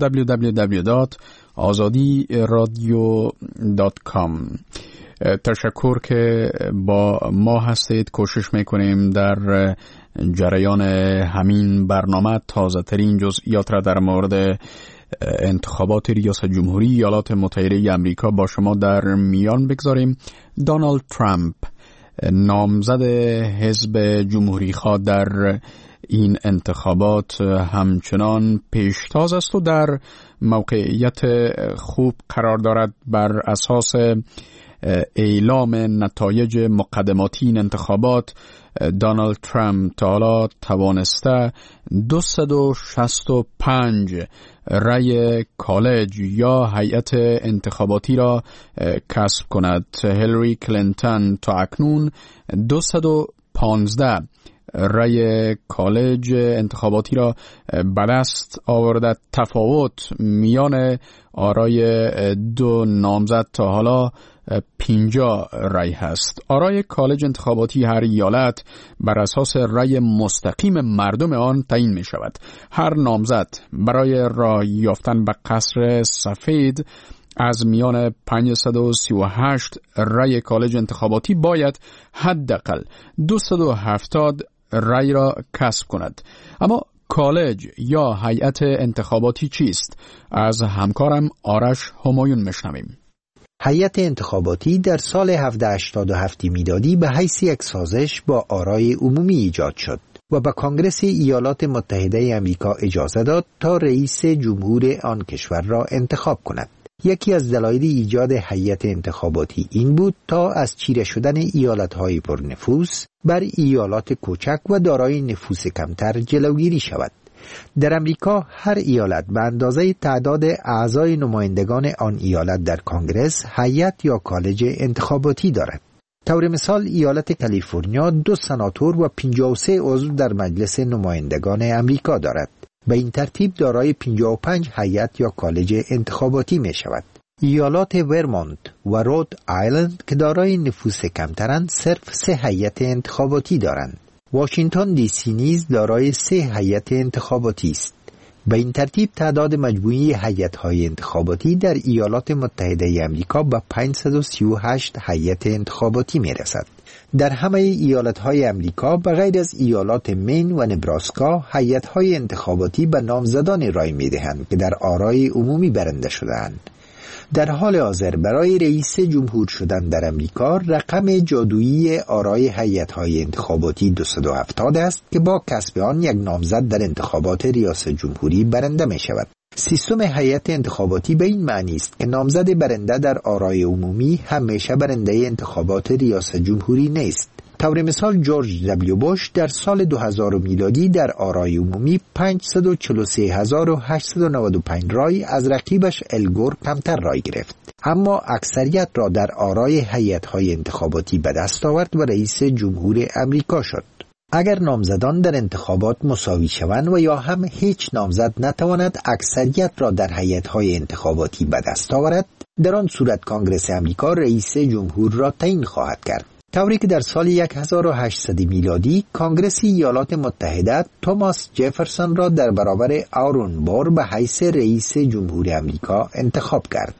www.azadiradio.com. تشکر که با ما هستید. کوشش میکنیم در جریان همین برنامه تازه ترین جزئیات را در مورد انتخابات ریاست جمهوری ایالات متحده آمریکا با شما در میان بگذاریم. دونالد ترامپ نامزد حزب جمهوری خواه در این انتخابات همچنان پیشتاز است و در موقعیت خوب قرار دارد. بر اساس اعلام نتایج مقدماتی این انتخابات دونالد ترامپ تا حالا توانسته 265 رأی کالج یا هیئت انتخاباتی را کسب کند. هیلاری کلینتون تا اکنون 215 رأی کالج انتخاباتی را به دست آورده. تفاوت میان آرای دو نامزد تا حالا 50 رأی هست. آرای کالج انتخاباتی هر ایالت بر اساس رأی مستقیم مردم آن تعیین می شود. هر نامزد برای راه یافتن به قصر سفید از میان 538 رأی کالج انتخاباتی باید حداقل 270 رأی را کسب کند. اما کالج یا هیئت انتخاباتی چیست؟ از همکارم آرش همایون میشنویم. هیئت انتخاباتی در سال 1787 میلادی به حیث یک سازش با آرای عمومی ایجاد شد و به کانگرس ایالات متحده آمریکا اجازه داد تا رئیس جمهور آن کشور را انتخاب کند. یکی از دلایل ایجاد هیئت انتخاباتی این بود تا از چیره شدن ایالت‌های پرنفوذ بر ایالات کوچک و دارای نفوذ کمتر جلوگیری شود. در امریکا هر ایالت به اندازه تعداد اعضای نمایندگان آن ایالت در کانگرس هیئت یا کالج انتخاباتی دارد. طور مثال ایالت کالیفرنیا 2 سناتور و 53 عضو در مجلس نمایندگان امریکا دارد. به این ترتیب دارای 55 هیئت یا کالج انتخاباتی می شود. ایالات ورمونت، و رود آیلند که دارای نفوس کمترند صرف 3 هیئت انتخاباتی دارند. واشنگتن دی سی نیز دارای 3 هیئت انتخاباتی است. به این ترتیب تعداد مجموعی هیئت‌های انتخاباتی در ایالات متحده آمریکا به 538 هیئت انتخاباتی می‌رسد. در همه ایالت‌های آمریکا به غیر از ایالات مین و نبراسکا هیئت‌های انتخاباتی به نامزدان رای می‌دهند که در آرای عمومی برنده شده‌اند. در حال حاضر برای رئیس جمهور شدن در آمریکا رقم جادویی آرای هیئت‌های انتخاباتی 270 است که با کسب آن یک نامزد در انتخابات ریاست جمهوری برنده می شود. سیستم هیئت انتخاباتی به این معنی است که نامزد برنده در آرای عمومی همیشه برنده انتخابات ریاست جمهوری نیست. طور مثال جورج دبلیو بوش در سال 2000 میلادی در آرای عمومی 543,895 رای از رقیبش الگور کمتر رای گرفت، اما اکثریت را در آرای هیئت‌های انتخاباتی به دست آورد و رئیس جمهور آمریکا شد. اگر نامزدان در انتخابات مساوی شوند و یا هم هیچ نامزد نتواند اکثریت را در هیئت‌های انتخاباتی به دست آورد، در آن صورت کانگرس آمریکا رئیس جمهور را تعیین خواهد کرد. طوری که در سال 1800 میلادی کانگرس ایالات متحده توماس جفرسون را در برابر آرون بور به حیث رئیس جمهور آمریکا انتخاب کرد.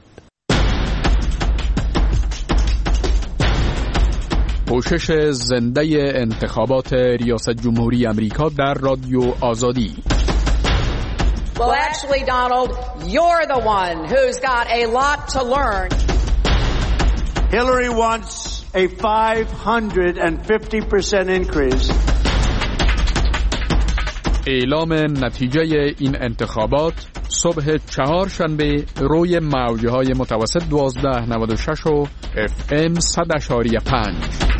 پوشش زنده انتخابات ریاست جمهوری آمریکا در رادیو آزادی. Well, actually, Donald, you're the one who's got a lot to learn. Hillary wants a 550% increase. اعلام نتیجه این انتخابات صبح چهارشنبه روی موجهای متوسط 1296 و FM 100.5.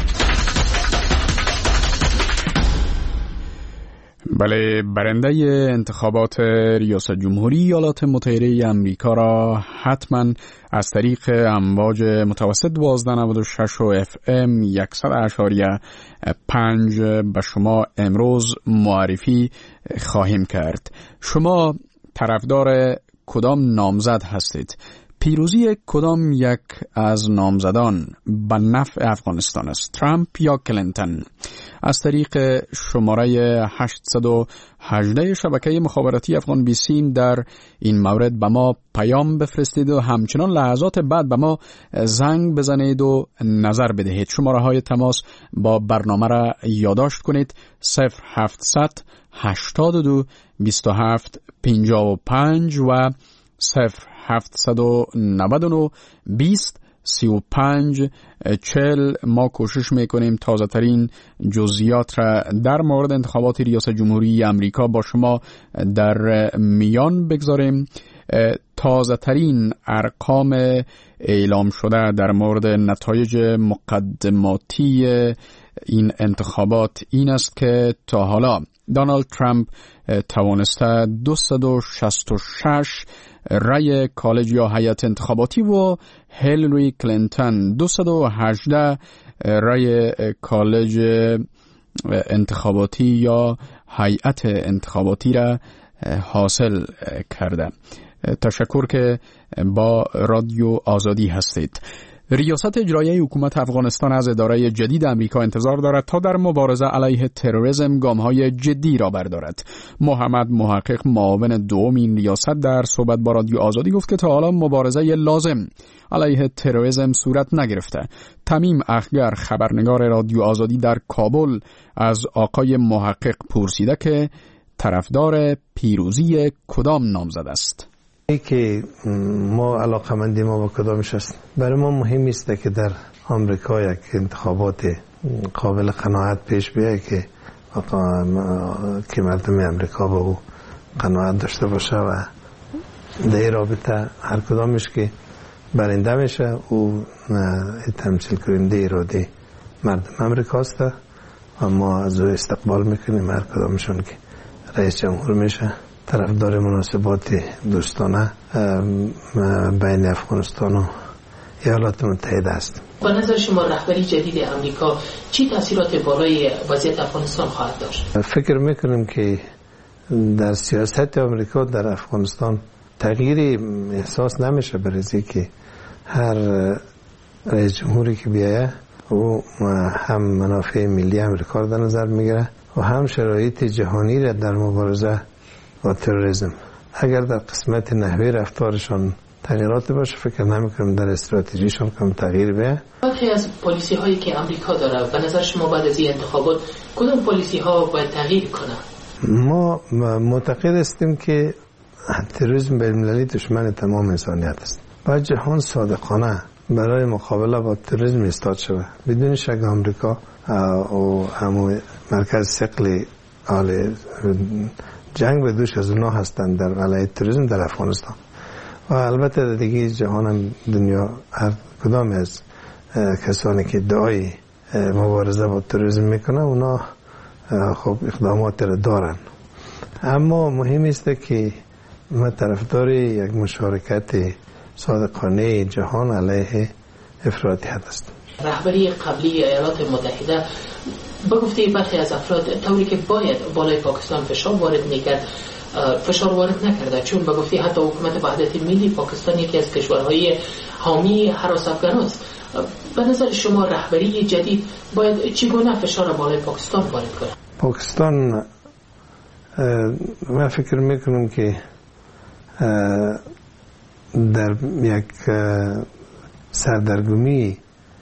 بله، برنده انتخابات ریاست جمهوری ایالات متحده آمریکا را حتما از طریق امواج متوسط 1296 و FM 100.5 به شما امروز معرفی خواهیم کرد. شما طرفدار کدام نامزد هستید؟ پیروزی کدام یک از نامزدان به نفع افغانستان است؟ ترامپ یا کلینتون؟ از طریق شماره 818 شبکه مخابراتی افغان بیسیم در این مورد به ما پیام بفرستید و همچنان لحظات بعد به ما زنگ بزنید و نظر بدهید. شماره های تماس با برنامه را یادداشت کنید: 0700 82 27 55 و 0799 20 35 40. ما کوشش میکنیم تازه ترین جزئیات را در مورد انتخابات ریاست جمهوری آمریکا با شما در میان بگذاریم. تازه ترین ارقام اعلام شده در مورد نتایج مقدماتی این انتخابات این است که تا حالا دونالد ترامپ توانسته 266 رای کالج یا هیئت انتخاباتی و هیلاری کلینتون 218 رای کالج انتخاباتی یا هیئت انتخاباتی را حاصل کرده. تشکر که با رادیو آزادی هستید. ریاست اجرایی حکومت افغانستان از اداره جدید آمریکا انتظار دارد تا در مبارزه علیه تروریسم گام‌های جدی را بردارد. محمد محقق معاون دوم این ریاست در صحبت با رادیو آزادی گفت که تا حالا مبارزه لازم علیه تروریسم صورت نگرفته. تمیم اخگر خبرنگار رادیو آزادی در کابل از آقای محقق پرسیده که طرفدار پیروزی کدام نامزد است. ای که ما علاقمندی ما با کدامش است. برای ما مهم است که در آمریکا یک انتخابات قابل قناعت پیش بیاید که مردم آمریکا با او قناعت داشته باشه و در رابطه هر کدامش که برنده میشه او تمثیل کننده اراده مردم آمریکا است و ما از او استقبال میکنیم. هر کدامشون که رئیس جمهور میشه طرفدار مناسبات دوستانه بین افغانستان و ایالات متحده است. با نظر شما رهبری جدید آمریکا چی تاثیرات بالای وضعیت افغانستان خواهد داشت؟ فکر میکنم که در سیاست آمریکا در افغانستان تغییری احساس نمیشه، برای که هر رئیس جمهوری که بیایه او هم منافع ملی امریکا رو در نظر میگیره و هم شرایط جهانی را در مبارزه با تروریسم. اگر در قسمت نحوه رفتارشان تغییرات باشه فکر نمی‌کنم در استراتژیشون کم تغییر بیه. برخی از پالیسی هایی که امریکا داره به نظر شما بعد از این انتخابات کدوم پالیسی ها باید تغییر کنه؟ ما معتقد هستیم که تروریسم بین‌المللی دشمن تمام انسانیت است. باید جهان صادقانه برای مقابله با تروریسم ایستاد شود. بدون شک آمریکا و همون مرکز ثقل جنگ به دوش از اونا هستند در علیه تروریسم در افغانستان و البته دیگه جهان هم دنیا هر کدام از کسانی که ادعای مبارزه با تروریسم میکنه اونا خب اقدامات را دارن، اما مهم است که ما طرفدار یک مشارکت صادقانه جهان علیه افراطیت است. رهبری قبلی ایالات متحده به گفته برخی از افراد طوری که باید بالای پاکستان فشار وارد میکرد فشار وارد نکرده، چون به گفته حتی حکومت وحدت ملی پاکستان یکی از کشورهای حامی هراس افغان است. به نظر شما رهبری جدید باید چگونه فشار بالای پاکستان وارد کنه؟ پاکستان من فکر میکنم که در یک سردرگمی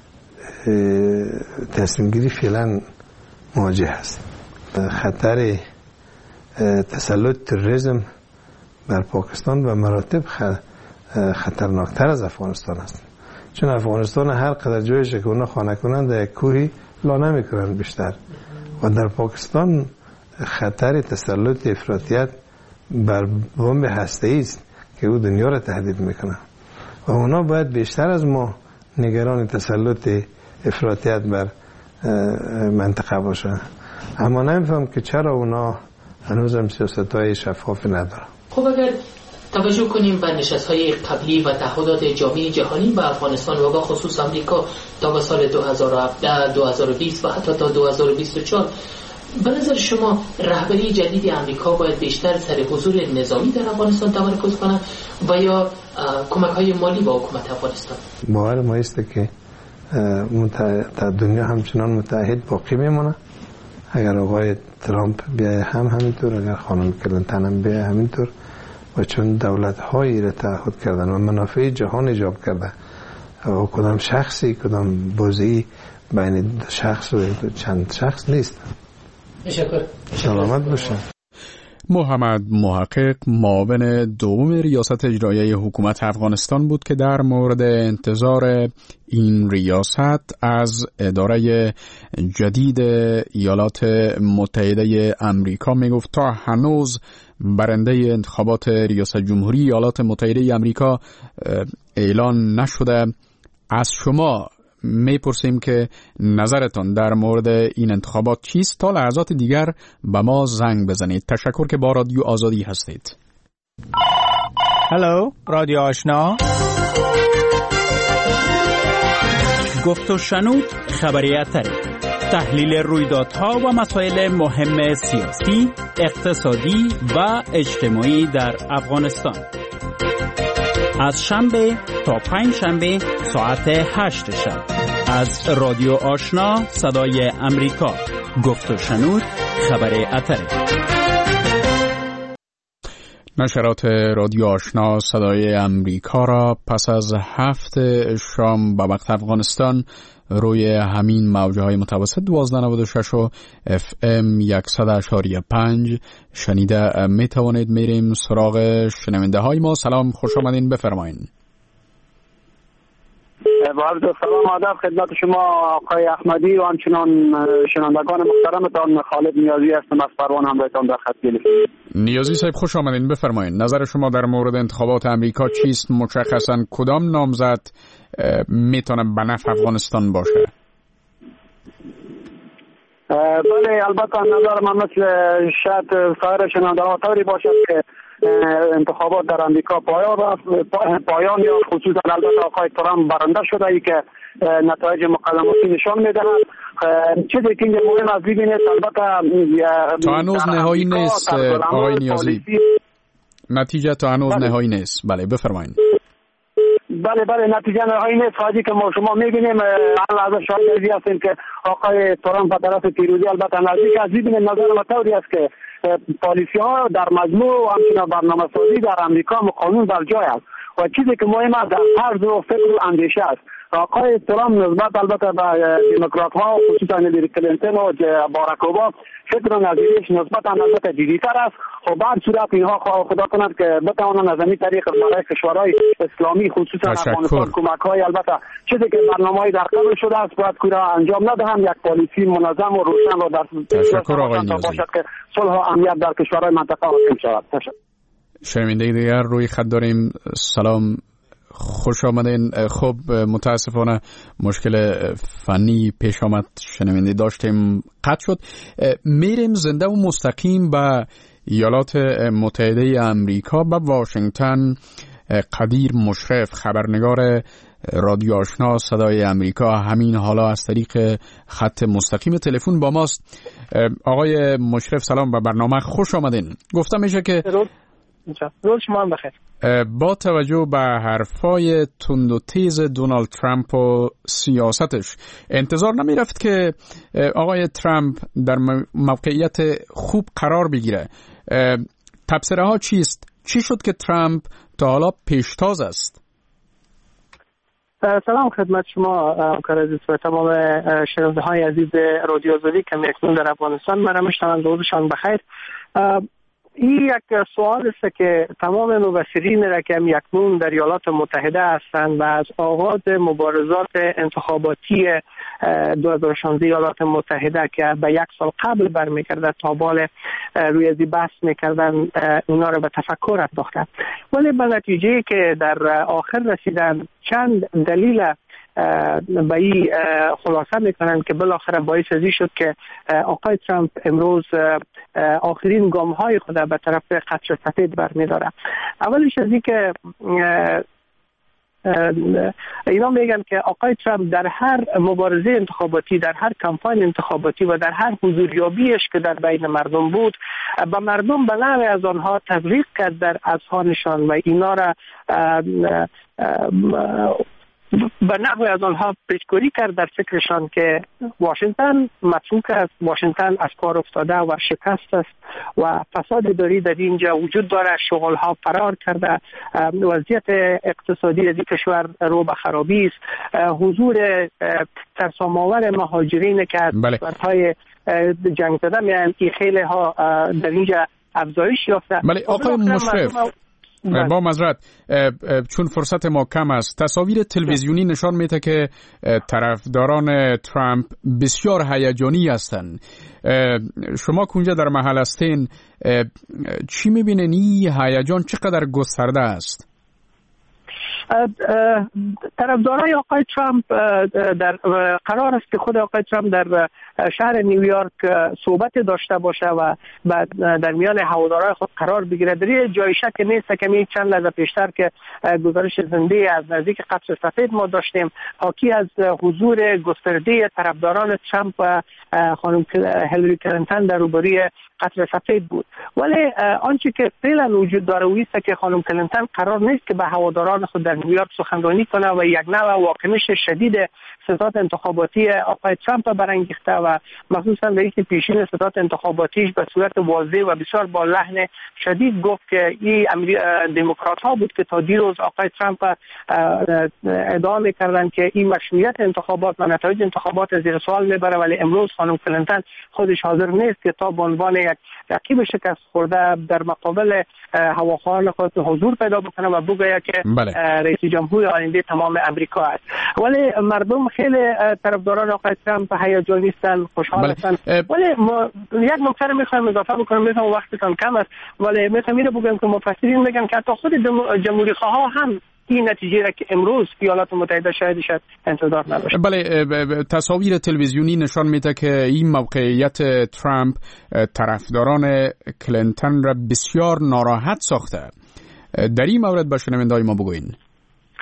تصمیم گیری فعلا مواجه است. خطر تسلط تروریسم بر پاکستان و مراتب خطرناکتر از افغانستان است، چون افغانستان هر قدر جایش که اونا خانه کنند در یک کوهی لا نمی کنند بیشتر، و در پاکستان خطر تسلط افراطیت بر بمب هسته‌ای است که او دنیا را تهدید میکنه و اونا باید بیشتر از ما نگران تسلط افراطیت بر منطقه باشه. اما نمیفهم که چرا اونا هنوز هم سیاست‌های شفاف ندارن. خب اگر توجه کنیم به نشست‌های قبلی و تعهدات جامعه جهانی به افغانستان و به خصوص امریکا تا به سال 2017 2020 و حتی تا 2024، به نظر شما رهبری جدید امریکا باید بیشتر سر حضور نظامی در افغانستان تمرکز کنه و یا کمک‌های مالی به حکومت افغانستان؟ باور ما است که در دنیا همچنان متحد باقی میمونه. اگر آقای ترامپ بیایه هم همینطور، اگر خانم کلینتون هم بیایه همینطور، و چون دولت‌هایی را تعهد کردن و منافع جهان ایجاب کرده و کدام شخصی کدام بازی بین شخص و چند شخص نیست. تشکر. سلامت باشه. محمد محقق معاون دوم ریاست اجرایی حکومت افغانستان بود که در مورد انتظار این ریاست از اداره جدید ایالات متحده امریکا میگفت تا هنوز برنده انتخابات ریاست جمهوری ایالات متحده امریکا اعلان نشده. از شما میپرسیم که نظرتان در مورد این انتخابات چیست. تا لحظات دیگر به ما زنگ بزنید. تشکر که با رادیو آزادی هستید. هلو رادیو آشنا، گفت و شنود خبریت تحلیل رویدادها و مسائل مهم سیاسی، اقتصادی و اجتماعی در افغانستان، از شنبه تا پنج شنبه ساعت 8 شب از رادیو آشنا صدای امریکا. گفت و شنود خبر اتره. نشرات رادیو آشنا صدای امریکا را پس از 7 شام به وقت افغانستان روی همین موجهای متوسط 1296 و FM 100.5 شنیده می توانید. میریم سراغ شنونده های ما. سلام، خوش آمدین، بفرمایین. با عرض سلام آداب خدمت شما آقای احمدی و همچنان شنوندگان محترمتان. خالد نیازی هستم از پروان، همراهتان در خط گرفتم. نیازی صاحب خوش آمدین، بفرمایین. نظر شما در مورد انتخابات امریکا چیست؟ مشخصاً کدام نامزد میتونه به نفع افغانستان باشه؟ بله، البته نظر من مثل شاید سایر شنونده‌ها طوری باشد که انتخابات در امریکا پایان یا خصوصا البته آقای ترامپ برنده شده، ای که نتایج مقدماتی نشان میدهد. چیزی که مهم از این است البته تا هنوز نهایی نیست آقای نیازی، نتیجه تا هنوز نهایی نیست. بله بفرمایید. بله نتیجه نهایی نیست حاجی که ما شما میبینیم از شاهد هستیم که آقای ترامپ به طرف پیروزی البته نزدیک از ببینیم نظر ما طوری است که پالیسی ها در مجموع و همچنین برنامه سازی در امریکا قانون بر جای است و چیزی که مهم است در طرز و فکر و اندیشه است. آقای ترامپ نسبت البته به دموکرات ها خصوصا هیلاری کلینتون و باراک اوباما فکر و نظریش نسبت البته جدی‌تر است. خب بعد صورت اینها خدا کنند که بتوانند از این طریق برای کشورهای اسلامی خصوصا افغانستان کمک‌های البته چیزی که برنامه‌ای در قبل شده است باید کورا انجام ندهند. یک پالیسی منظم و روشن و در تشکر آقای نیازی باشد که صلح و امنیت در کشورهای منطقه حاکم شود. شنونده دیگر روی خط داریم. سلام، خوش آمدین. خب متاسفانه مشکل فنی پیش آمد، شنونده داشتیم قطع شد. میریم زنده و مستقیم به ایالات متحده امریکا، به واشنگتن. قدیر مشرف، خبرنگار رادیو آشنا صدای امریکا، همین حالا از طریق خط مستقیم تلفن با ماست. آقای مشرف سلام، به برنامه خوش آمدین. گفتم میشه که روز شما هم بخیر. با توجه به حرفای تند و تیز دونالد ترامپ و سیاستش، انتظار نمی رفت که آقای ترامپ در موقعیت خوب قرار بگیره. تبصره ها چیست؟ چی شد که ترامپ تا حالا پیشتاز است؟ سلام خدمت شما همکار عزیز و تمام شنونده های عزیز رادیو آزادی که اکنون در افغانستان مرمشتن روزشان بخیر. این یک سوال است که تمام مبصرین را که اکنون در ایالات متحده هستند و از آغاز مبارزات انتخاباتی 2016 ایالات متحده که به یک سال قبل برمیگرده تا بال روی ازی بحث میکردن اونا را به تفکر انداختن، ولی به نتیجه که در آخر رسیدن چند دلیل به این خلاصه میکنن که بالاخره باعث ازی شد که آقای ترامپ امروز آخرین گام های خود به طرف قطر سفید برمیداره. اولش از این که اینا میگن که آقای ترامپ در هر مبارزه انتخاباتی، در هر کمپاین انتخاباتی و در هر حضوریابیش که در بین مردم بود، به مردم به نوعی از آنها تزریق کرد در اذهانشان و اینا را به نحوی از آنها پیشگویی کرد در فکرشان که واشنگتن متروک است، واشنگتن از کار افتاده و شکست است و فساد اداری در اینجا وجود داره، شغلها فرار کرده، وضعیت اقتصادی از این کشور رو به خرابی است، حضور ترسام‌آور مهاجرین که از کشورهای جنگ زده میان این خیلی ها در اینجا افزایش یافته. بله آقای مشرف، با معذرت چون فرصت ما کم است، تصاویر تلویزیونی نشان میده که طرفداران ترامپ بسیار هیجانی هستند. شما که اونجا در محل هستین چی میبینین؟ این هیجان چقدر گسترده است؟ طرفدارای آقای ترامپ در قرار است که خود آقای ترامپ در شهر نیویورک صحبت داشته باشه و در میان هوادارهای خود قرار بگیره. در این جای شک نیست که چند لحظه پیشتر که گزارش زنده از نزدیک قصر سفید ما داشتیم حاکی از حضور گسترده طرفداران ترامپ و خانم هیلاری کلینتون در روبروی قصر سفید بود. ولی آنچه که فعلا وجود داره است که خانم کلینتون قرار نیست که به هواداران خود در نیویورک سخنرانی کنه و یک نوع واکنش شدید ستاد انتخاباتی آقای ترامپ برانگیخته و مخصوصا در اینکه پیشین ستاد انتخاباتیش به صورت واضح و بسیار با لحن شدید گفت که این دموکرات ها بود که تا دیروز آقای ترامپ ادعا می‌کردند که این مشروعیت انتخابات و نتایج انتخابات زیر سوال میبره، ولی امروز خانم کلینتون خودش حاضر نیست که تا به عنوان یک رقیب شکست خورده در مقابل هواخواهان خود حضور پیدا بکنه و بگه که رئیس جمهور آینده تمام امریکا است. ولی مردم خیلی طرفداران آقای ترامپ هیجانی هستند، خوشحال هستند. ولی ما یک نکته رو می‌خوایم اضافه بکنم، مثلا وقتتون کم است، ولی مثلا میره بگم که مفسرین میگن که حتی خود جمهوری خواه هم این نتیجه را که امروز ایالات متحده شاهدش انتظار نداشت. بله تصاویر تلویزیونی نشان میده که این موقعیت ترامپ طرفداران کلینتون را بسیار ناراحت ساخته. در این مورد به شنونده‌های ما بگوین.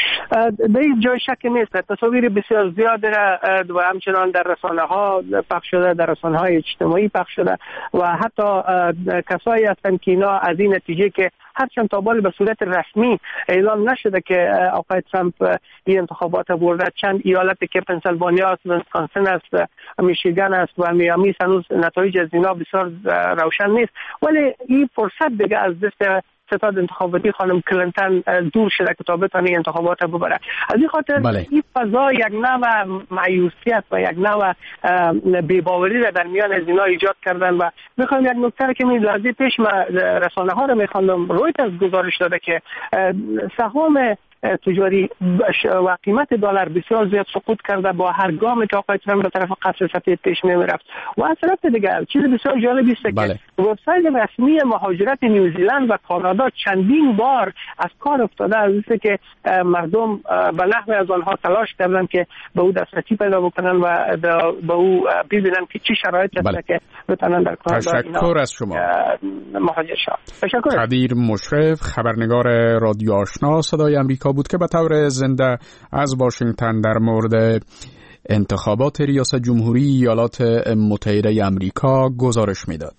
در این جای شک نیست. تصاویر بسیار زیاد و همچنان در رسانه ها پخش شده، در رسانه های اجتماعی پخش شده و حتی کسایی هستند که اینا از این نتیجه که هرچند تا بالا به صورت رسمی اعلام نشده که آقای ترامپ این انتخابات برده، چند ایالتی که پنسیلوانیا است، ویسکانسین است، میشیگان است و میامی هنوز نتایج از اینا بسیار روشن نیست، ولی این فرصت دیگه از دست ستاد انتخاباتی خانم کلینتون دور شده که تا بتونه انتخابات ببره. از این خاطر این فضا یک نوع مایوسیت و یک نوع بی‌باوری را در میان از اینا ایجاد کردن و میخوام یک نکته که لحظه پیش رسانه ها رو میخواندم، رویترز گزارش داده که سهام تجاری و قیمت دلار بسیار زیاد سقوط کرده با هر گامی که آقای ترامپ به طرف قصر سفید پیش نمیرفت. و از طرف دیگر چیز بسیار جالبی است که وبسایت رسمی مهاجرت نیوزیلند و کانادا چندین بار از کار افتاده، از اینکه که مردم به نحو از آنها تلاش کردند که به او دسترسی پیدا بکنن و به او ببینن که چه شرایطی هست که بتونن در کانادا. تشکر از شما. مهاجر شوند. تشکر. قدیر مشرف، خبرنگار رادیو آشنا صدای آمریکا بود که به طور زنده از واشنگتن در مورد انتخابات ریاست جمهوری ایالات متحده آمریکا گزارش میداد.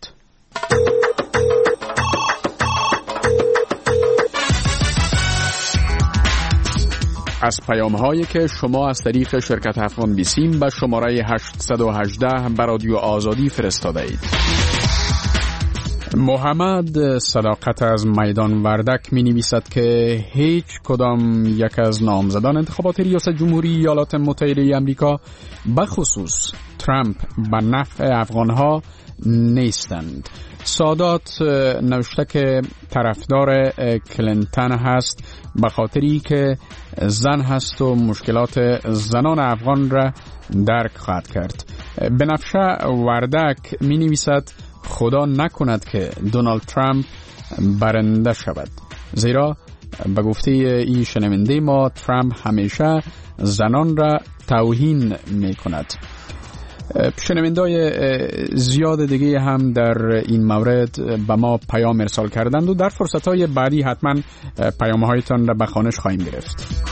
از پیام‌هایی که شما از طریق شرکت افغان بیسیم به شماره 818 به رادیو آزادی فرستاده اید. محمد صداقت از میدان وردک می نویسد که هیچ کدام یک از نامزدان انتخابات ریاست جمهوری ایالات متحده آمریکا بخصوص ترامپ به نفع افغانها نیستند. سادات نوشته که طرفدار کلینتون هست به خاطری که زن هست و مشکلات زنان افغان را درک خواهد کرد. بنفشه وردک می نویسد خدا نکند که دونالد ترامپ برنده شود، زیرا به گفته این شنونده ما ترامپ همیشه زنان را توهین می کند. شنوندای زیاد دیگه هم در این مورد به ما پیام ارسال کردند و در فرصتهای بعدی حتما پیامهایتان را به خوانش خواهیم گرفت.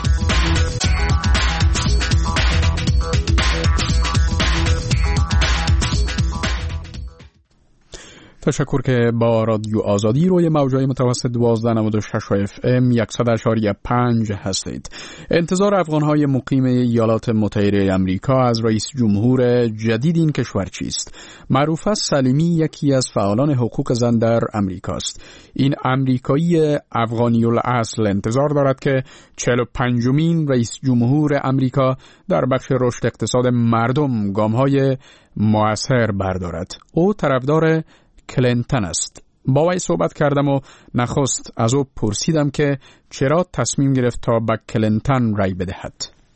تشکر که با رادیو آزادی روی موجهای متوسط 1296 FM 100.5 هستید. انتظار افغانهای مقیم ایالات متحده آمریکا از رئیس جمهور جدید این کشور چیست؟ معروفه سلیمی یکی از فعالان حقوق زن در امریکاست. این امریکایی افغانی الاصل انتظار دارد که 45مین رئیس جمهور امریکا در بخش رشد اقتصاد مردم گامهای مؤثر بردارد. او طرفدار کلینتون است. با وی صحبت کردم و نخست از او پرسیدم که چرا تصمیم گرفت تا به کلینتون رای بدهد.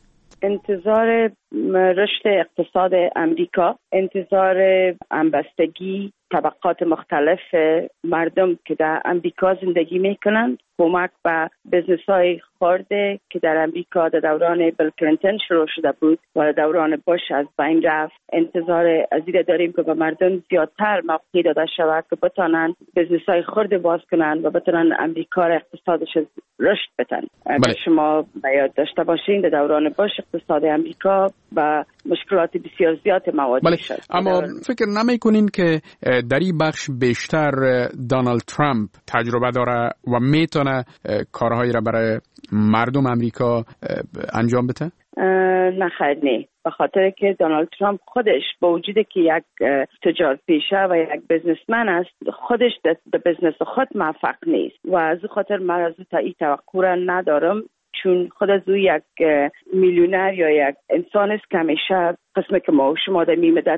انتظار رشد اقتصاد امریکا، انتظار همبستگی طبقات مختلف مردم که در امریکا زندگی میکنند، کمک به بزنس های خرده که در امریکا در دوران بیل کلینتون شروع شده بود و دوران بوش از بین رفت. انتظار ازیده داریم که به مردم زیادتر موقعی داده شود که بتانند بزنس های خرده باز کنند و بتانند امریکا را اقتصادش رشد بدن. اگر شما بیاد داشته باشین در دوران بوش اقتصاد امریکا و مشکلات بسیار زیاد مواجه شد. اما فکر نمی کنین که در این بخش بیشتر دونالد ترامپ تجربه داره و میتونه کارهایی را برای مردم امریکا انجام بده؟ نه خیر نه، به خاطر که دونالد ترامپ خودش با وجود که یک تجارت پیشه و یک بزنسمن است، خودش در بزنس خود موفق نیست و از خاطر من از تا این توقع را ندارم، چون خود از او یک میلیونر یا یک انسان است که همیشه قسمی که ما شما در این مدت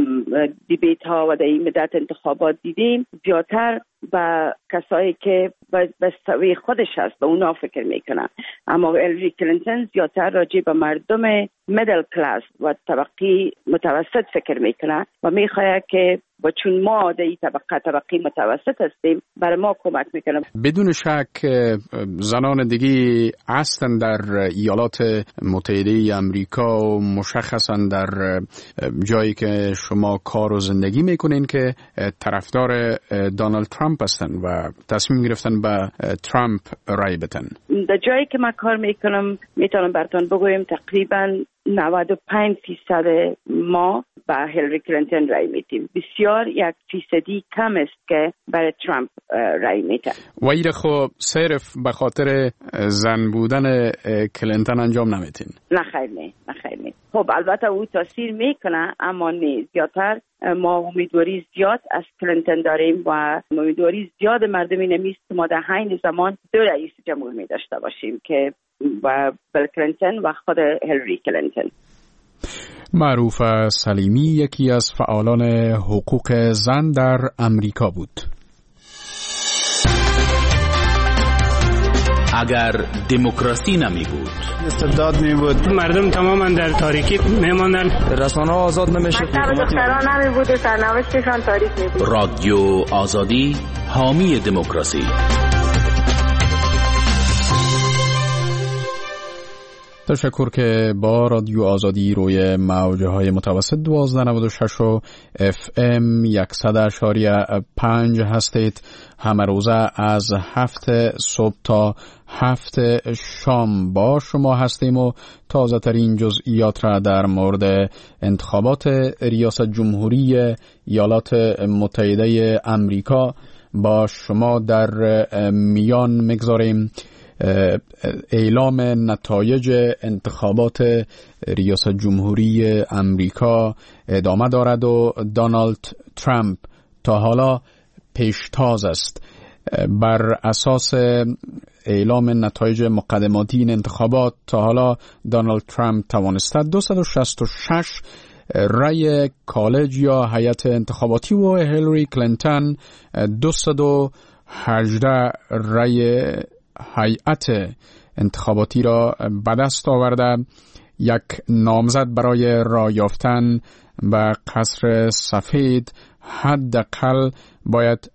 دیبیت ها و در این مدت انتخابات دیدیم زیادتر با کسایی که به سوی خودش هست به اونا فکر میکنن. اما هیلاری کلینتون زیادتر راجع به مردم میدل کلاس و طبقه متوسط فکر میکنه و میخواد که و چون ما در این طبقه متوسط هستیم برای ما کمک میکنه. بدون شک زنان دیگه هستن در ایالات متحده امریکا و مشخصا در جایی که شما کار و زندگی میکنین که طرفدار دونالد ترامپ هستن و تصمیم گرفتن به ترامپ رای بدن. در جایی که من کار میکنم میتونم براتون بگویم تقریبا 95% ما به هیلاری کلینتون رای میدیم. بسیار 1% کم است که برای ترامپ رای میده. و این خب صرف به خاطر زن بودن کلینتون انجام نمیدین؟ نه خیر نه. خب البته او تاثیر میکنه اما نه زیادتر. ما امیدواری زیاد از کلینتون داریم و امیدواری زیاد مردمی نمیست که ما در حین زمان دو رئیس جمهور می داشته باشیم که و بیل کلینتون و خود هیلاری کلینتون. معروف سلیمی یکی از فعالان حقوق زن در امریکا بود. اگر دموکراسی نمی بود، استبداد می بود، مردم تماما در تاریکی می ماندن، رسانه ها آزاد نمیشه، دختران نمی بود و سرنوشتشان تاریک می بود. رادیو آزادی حامی دموکراسی. تشکر که با رادیو آزادی روی موجه های متوسط 1296 و FM 100.5 هستید. همه روزه از 7 صبح تا 7 شام با شما هستیم و تازه ترین جزئیات را در مورد انتخابات ریاست جمهوری ایالات متحده امریکا با شما در میان میگذاریم. اعلام نتایج انتخابات ریاست جمهوری امریکا ادامه دارد و دونالد ترامپ تا حالا پیشتاز است. بر اساس اعلام نتایج مقدماتی این انتخابات تا حالا دونالد ترامپ توانسته 266 رای کالج یا هیئت انتخاباتی و هیلاری کلینتون 218 رای هیئت انتخاباتی را به دست آورده. یک نامزد برای رای یافتن به قصر سفید حداقل باید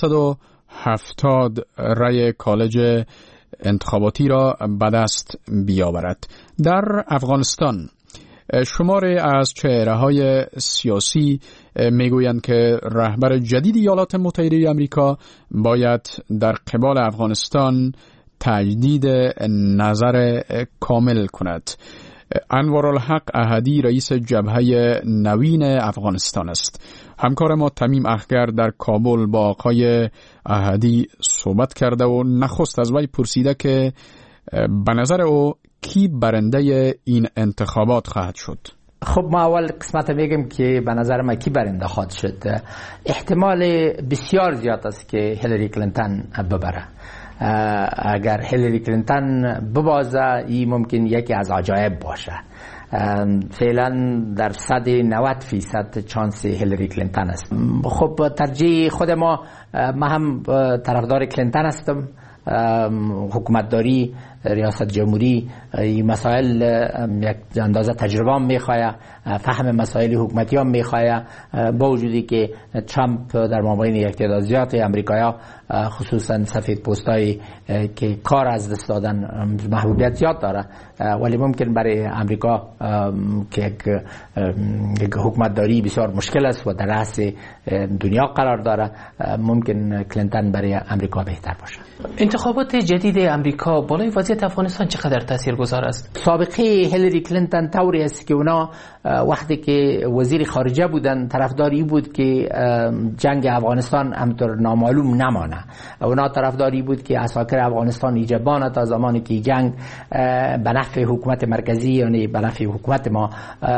270 رای کالج انتخاباتی را به دست بیاورد. در افغانستان شماری از چهره‌های سیاسی میگویند که رهبر جدید ایالات متحده آمریکا باید در قبال افغانستان تجدید نظر کامل کند. انوارالحق احدی رئیس جبهه نوین افغانستان است. همکار ما تمیم اخگر در کابل با آقای احدی صحبت کرده و نخست از وی پرسیده که به نظر او کی برنده این انتخابات خواهد شد؟ خب ما اول قسمت میگم که به نظر من کی برنده خواهد شد. احتمال بسیار زیاد است که هیلاری کلینتون ببره. اگر هیلاری کلینتون ببازه این ممکن یکی از عجایب باشه. فعلا در 190% چانس هیلاری کلینتون است. خب ترجیح خود ما هم طرفدار کلینتون هستم. حکومتداری، ریاست جمهوری، این مسائل یک اندازه تجربه هم میخواه، فهم مسائل حکومتی هم میخواه. با وجودی که ترامپ در مابین یک تعداد زیاد امریکایا خصوصا سفید پوستایی که کار از دست دادن محبوبیت زیاد داره، ولی ممکن برای امریکا که یک حکومتداری بسیار مشکل است و در رأس دنیا قرار داره، ممکن کلینتون برای امریکا بهتر باشه. انتخابات جدید امریکا بالای وضعیت افغانستان چقدر تاثیرگذار است؟ سابقه هیلاری کلینتون طوری است که اونا وقتی که وزیر خارجه بودن طرفداری بود که جنگ افغانستان همطور نامعلوم نمانه. اونا طرفداری بود که عساکر افغانستان ایجابانه تا زمانی که جنگ به نفع حکومت مرکزی یعنی به نفع حکومت ما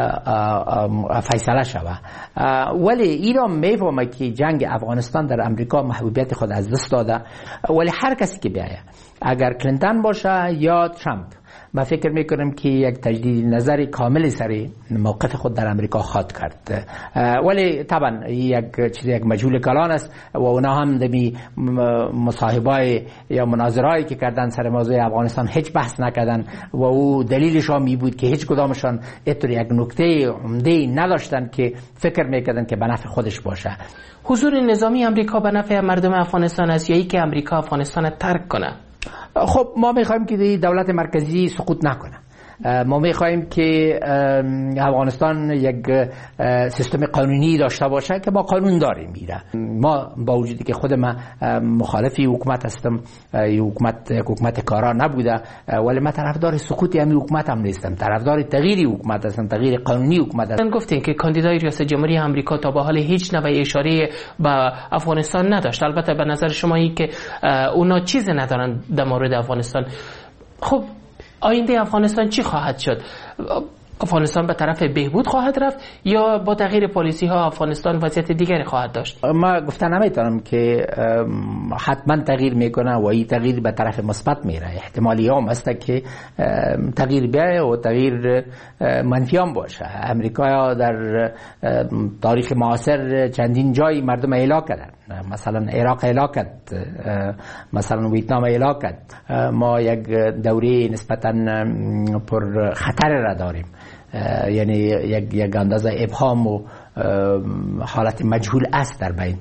فیصله شود. ولی ایران میفهمه که جنگ افغانستان در امریکا محبوبیت خود از دست داده. ولی هر کسی که بیاید اگر کلینتون باشه یا ترامپ من فکر میکنم که یک تجدید نظر کامل سر موقف خود در امریکا خواهد کرد، ولی طبعا یک مجهول کلان است و اونا هم دمی مصاحبای یا مناظرهایی که کردن سر موضوع افغانستان هیچ بحث نکردن و او دلیلش هم می بود که هیچ کدامشان اینطور یک نکته عمده نداشتن که فکر میکردن که به نفع خودش باشه. حضور نظامی امریکا به نفع مردم افغانستان است یا ای که امریکا افغانستان ترک کنه؟ خب ما میخوایم که دولت مرکزی سقوط نکنه. ما میخوایم که افغانستان یک سیستم قانونی داشته باشه که با قانون داره میره. ما با وجودی که خود من مخالفی حکومت هستم، حکومت کارا نبوده، ولی من طرفدار سقوط همین حکومت هم نیستم، طرفدار تغییر حکومت هستم، تغییر قانونی حکومت هستم. گفتین که کاندیدای ریاست جمهوری آمریکا تا به حال هیچ نوع اشاره به افغانستان نداشت. البته به نظر شما این که اونا چیزی ندارن در مورد افغانستان. خب آینده افغانستان چی خواهد شد؟ افغانستان به طرف بهبود خواهد رفت یا با تغییر پالیسی ها افغانستان وضعیت دیگری خواهد داشت؟ ما گفتن نمیتونم که حتما تغییر میکنه و این تغییر به طرف مثبت میره. احتمالی هم هست که تغییر بیایه و تغییر منفی هم باشه. امریکا در تاریخ معاصر چندین جای مردم اعلا کردن، مثلا عراق اعلا کرد، مثلا ویتنام اعلا کرد. ما یک دوره نسبتا پر خطر را داریم، یعنی یک اندازه ابهام و حالت مجهول است در بین.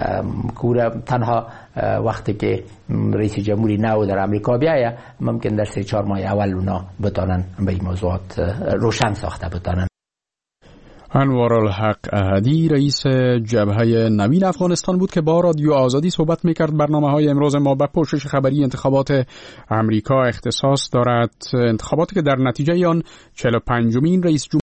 تنها وقتی که رئیس جمهوری نو در امریکا بیایه ممکن در 3-4 ماه اول اونا بتانن به این موضوعات روشن ساخته بتانن. انوارالحق احدی رئیس جبهه نوین افغانستان بود که با رادیو آزادی صحبت میکرد. برنامه‌های امروز ما به پوشش خبری انتخابات امریکا اختصاص دارد، انتخاباتی که در نتیجه آن 45مین رئیس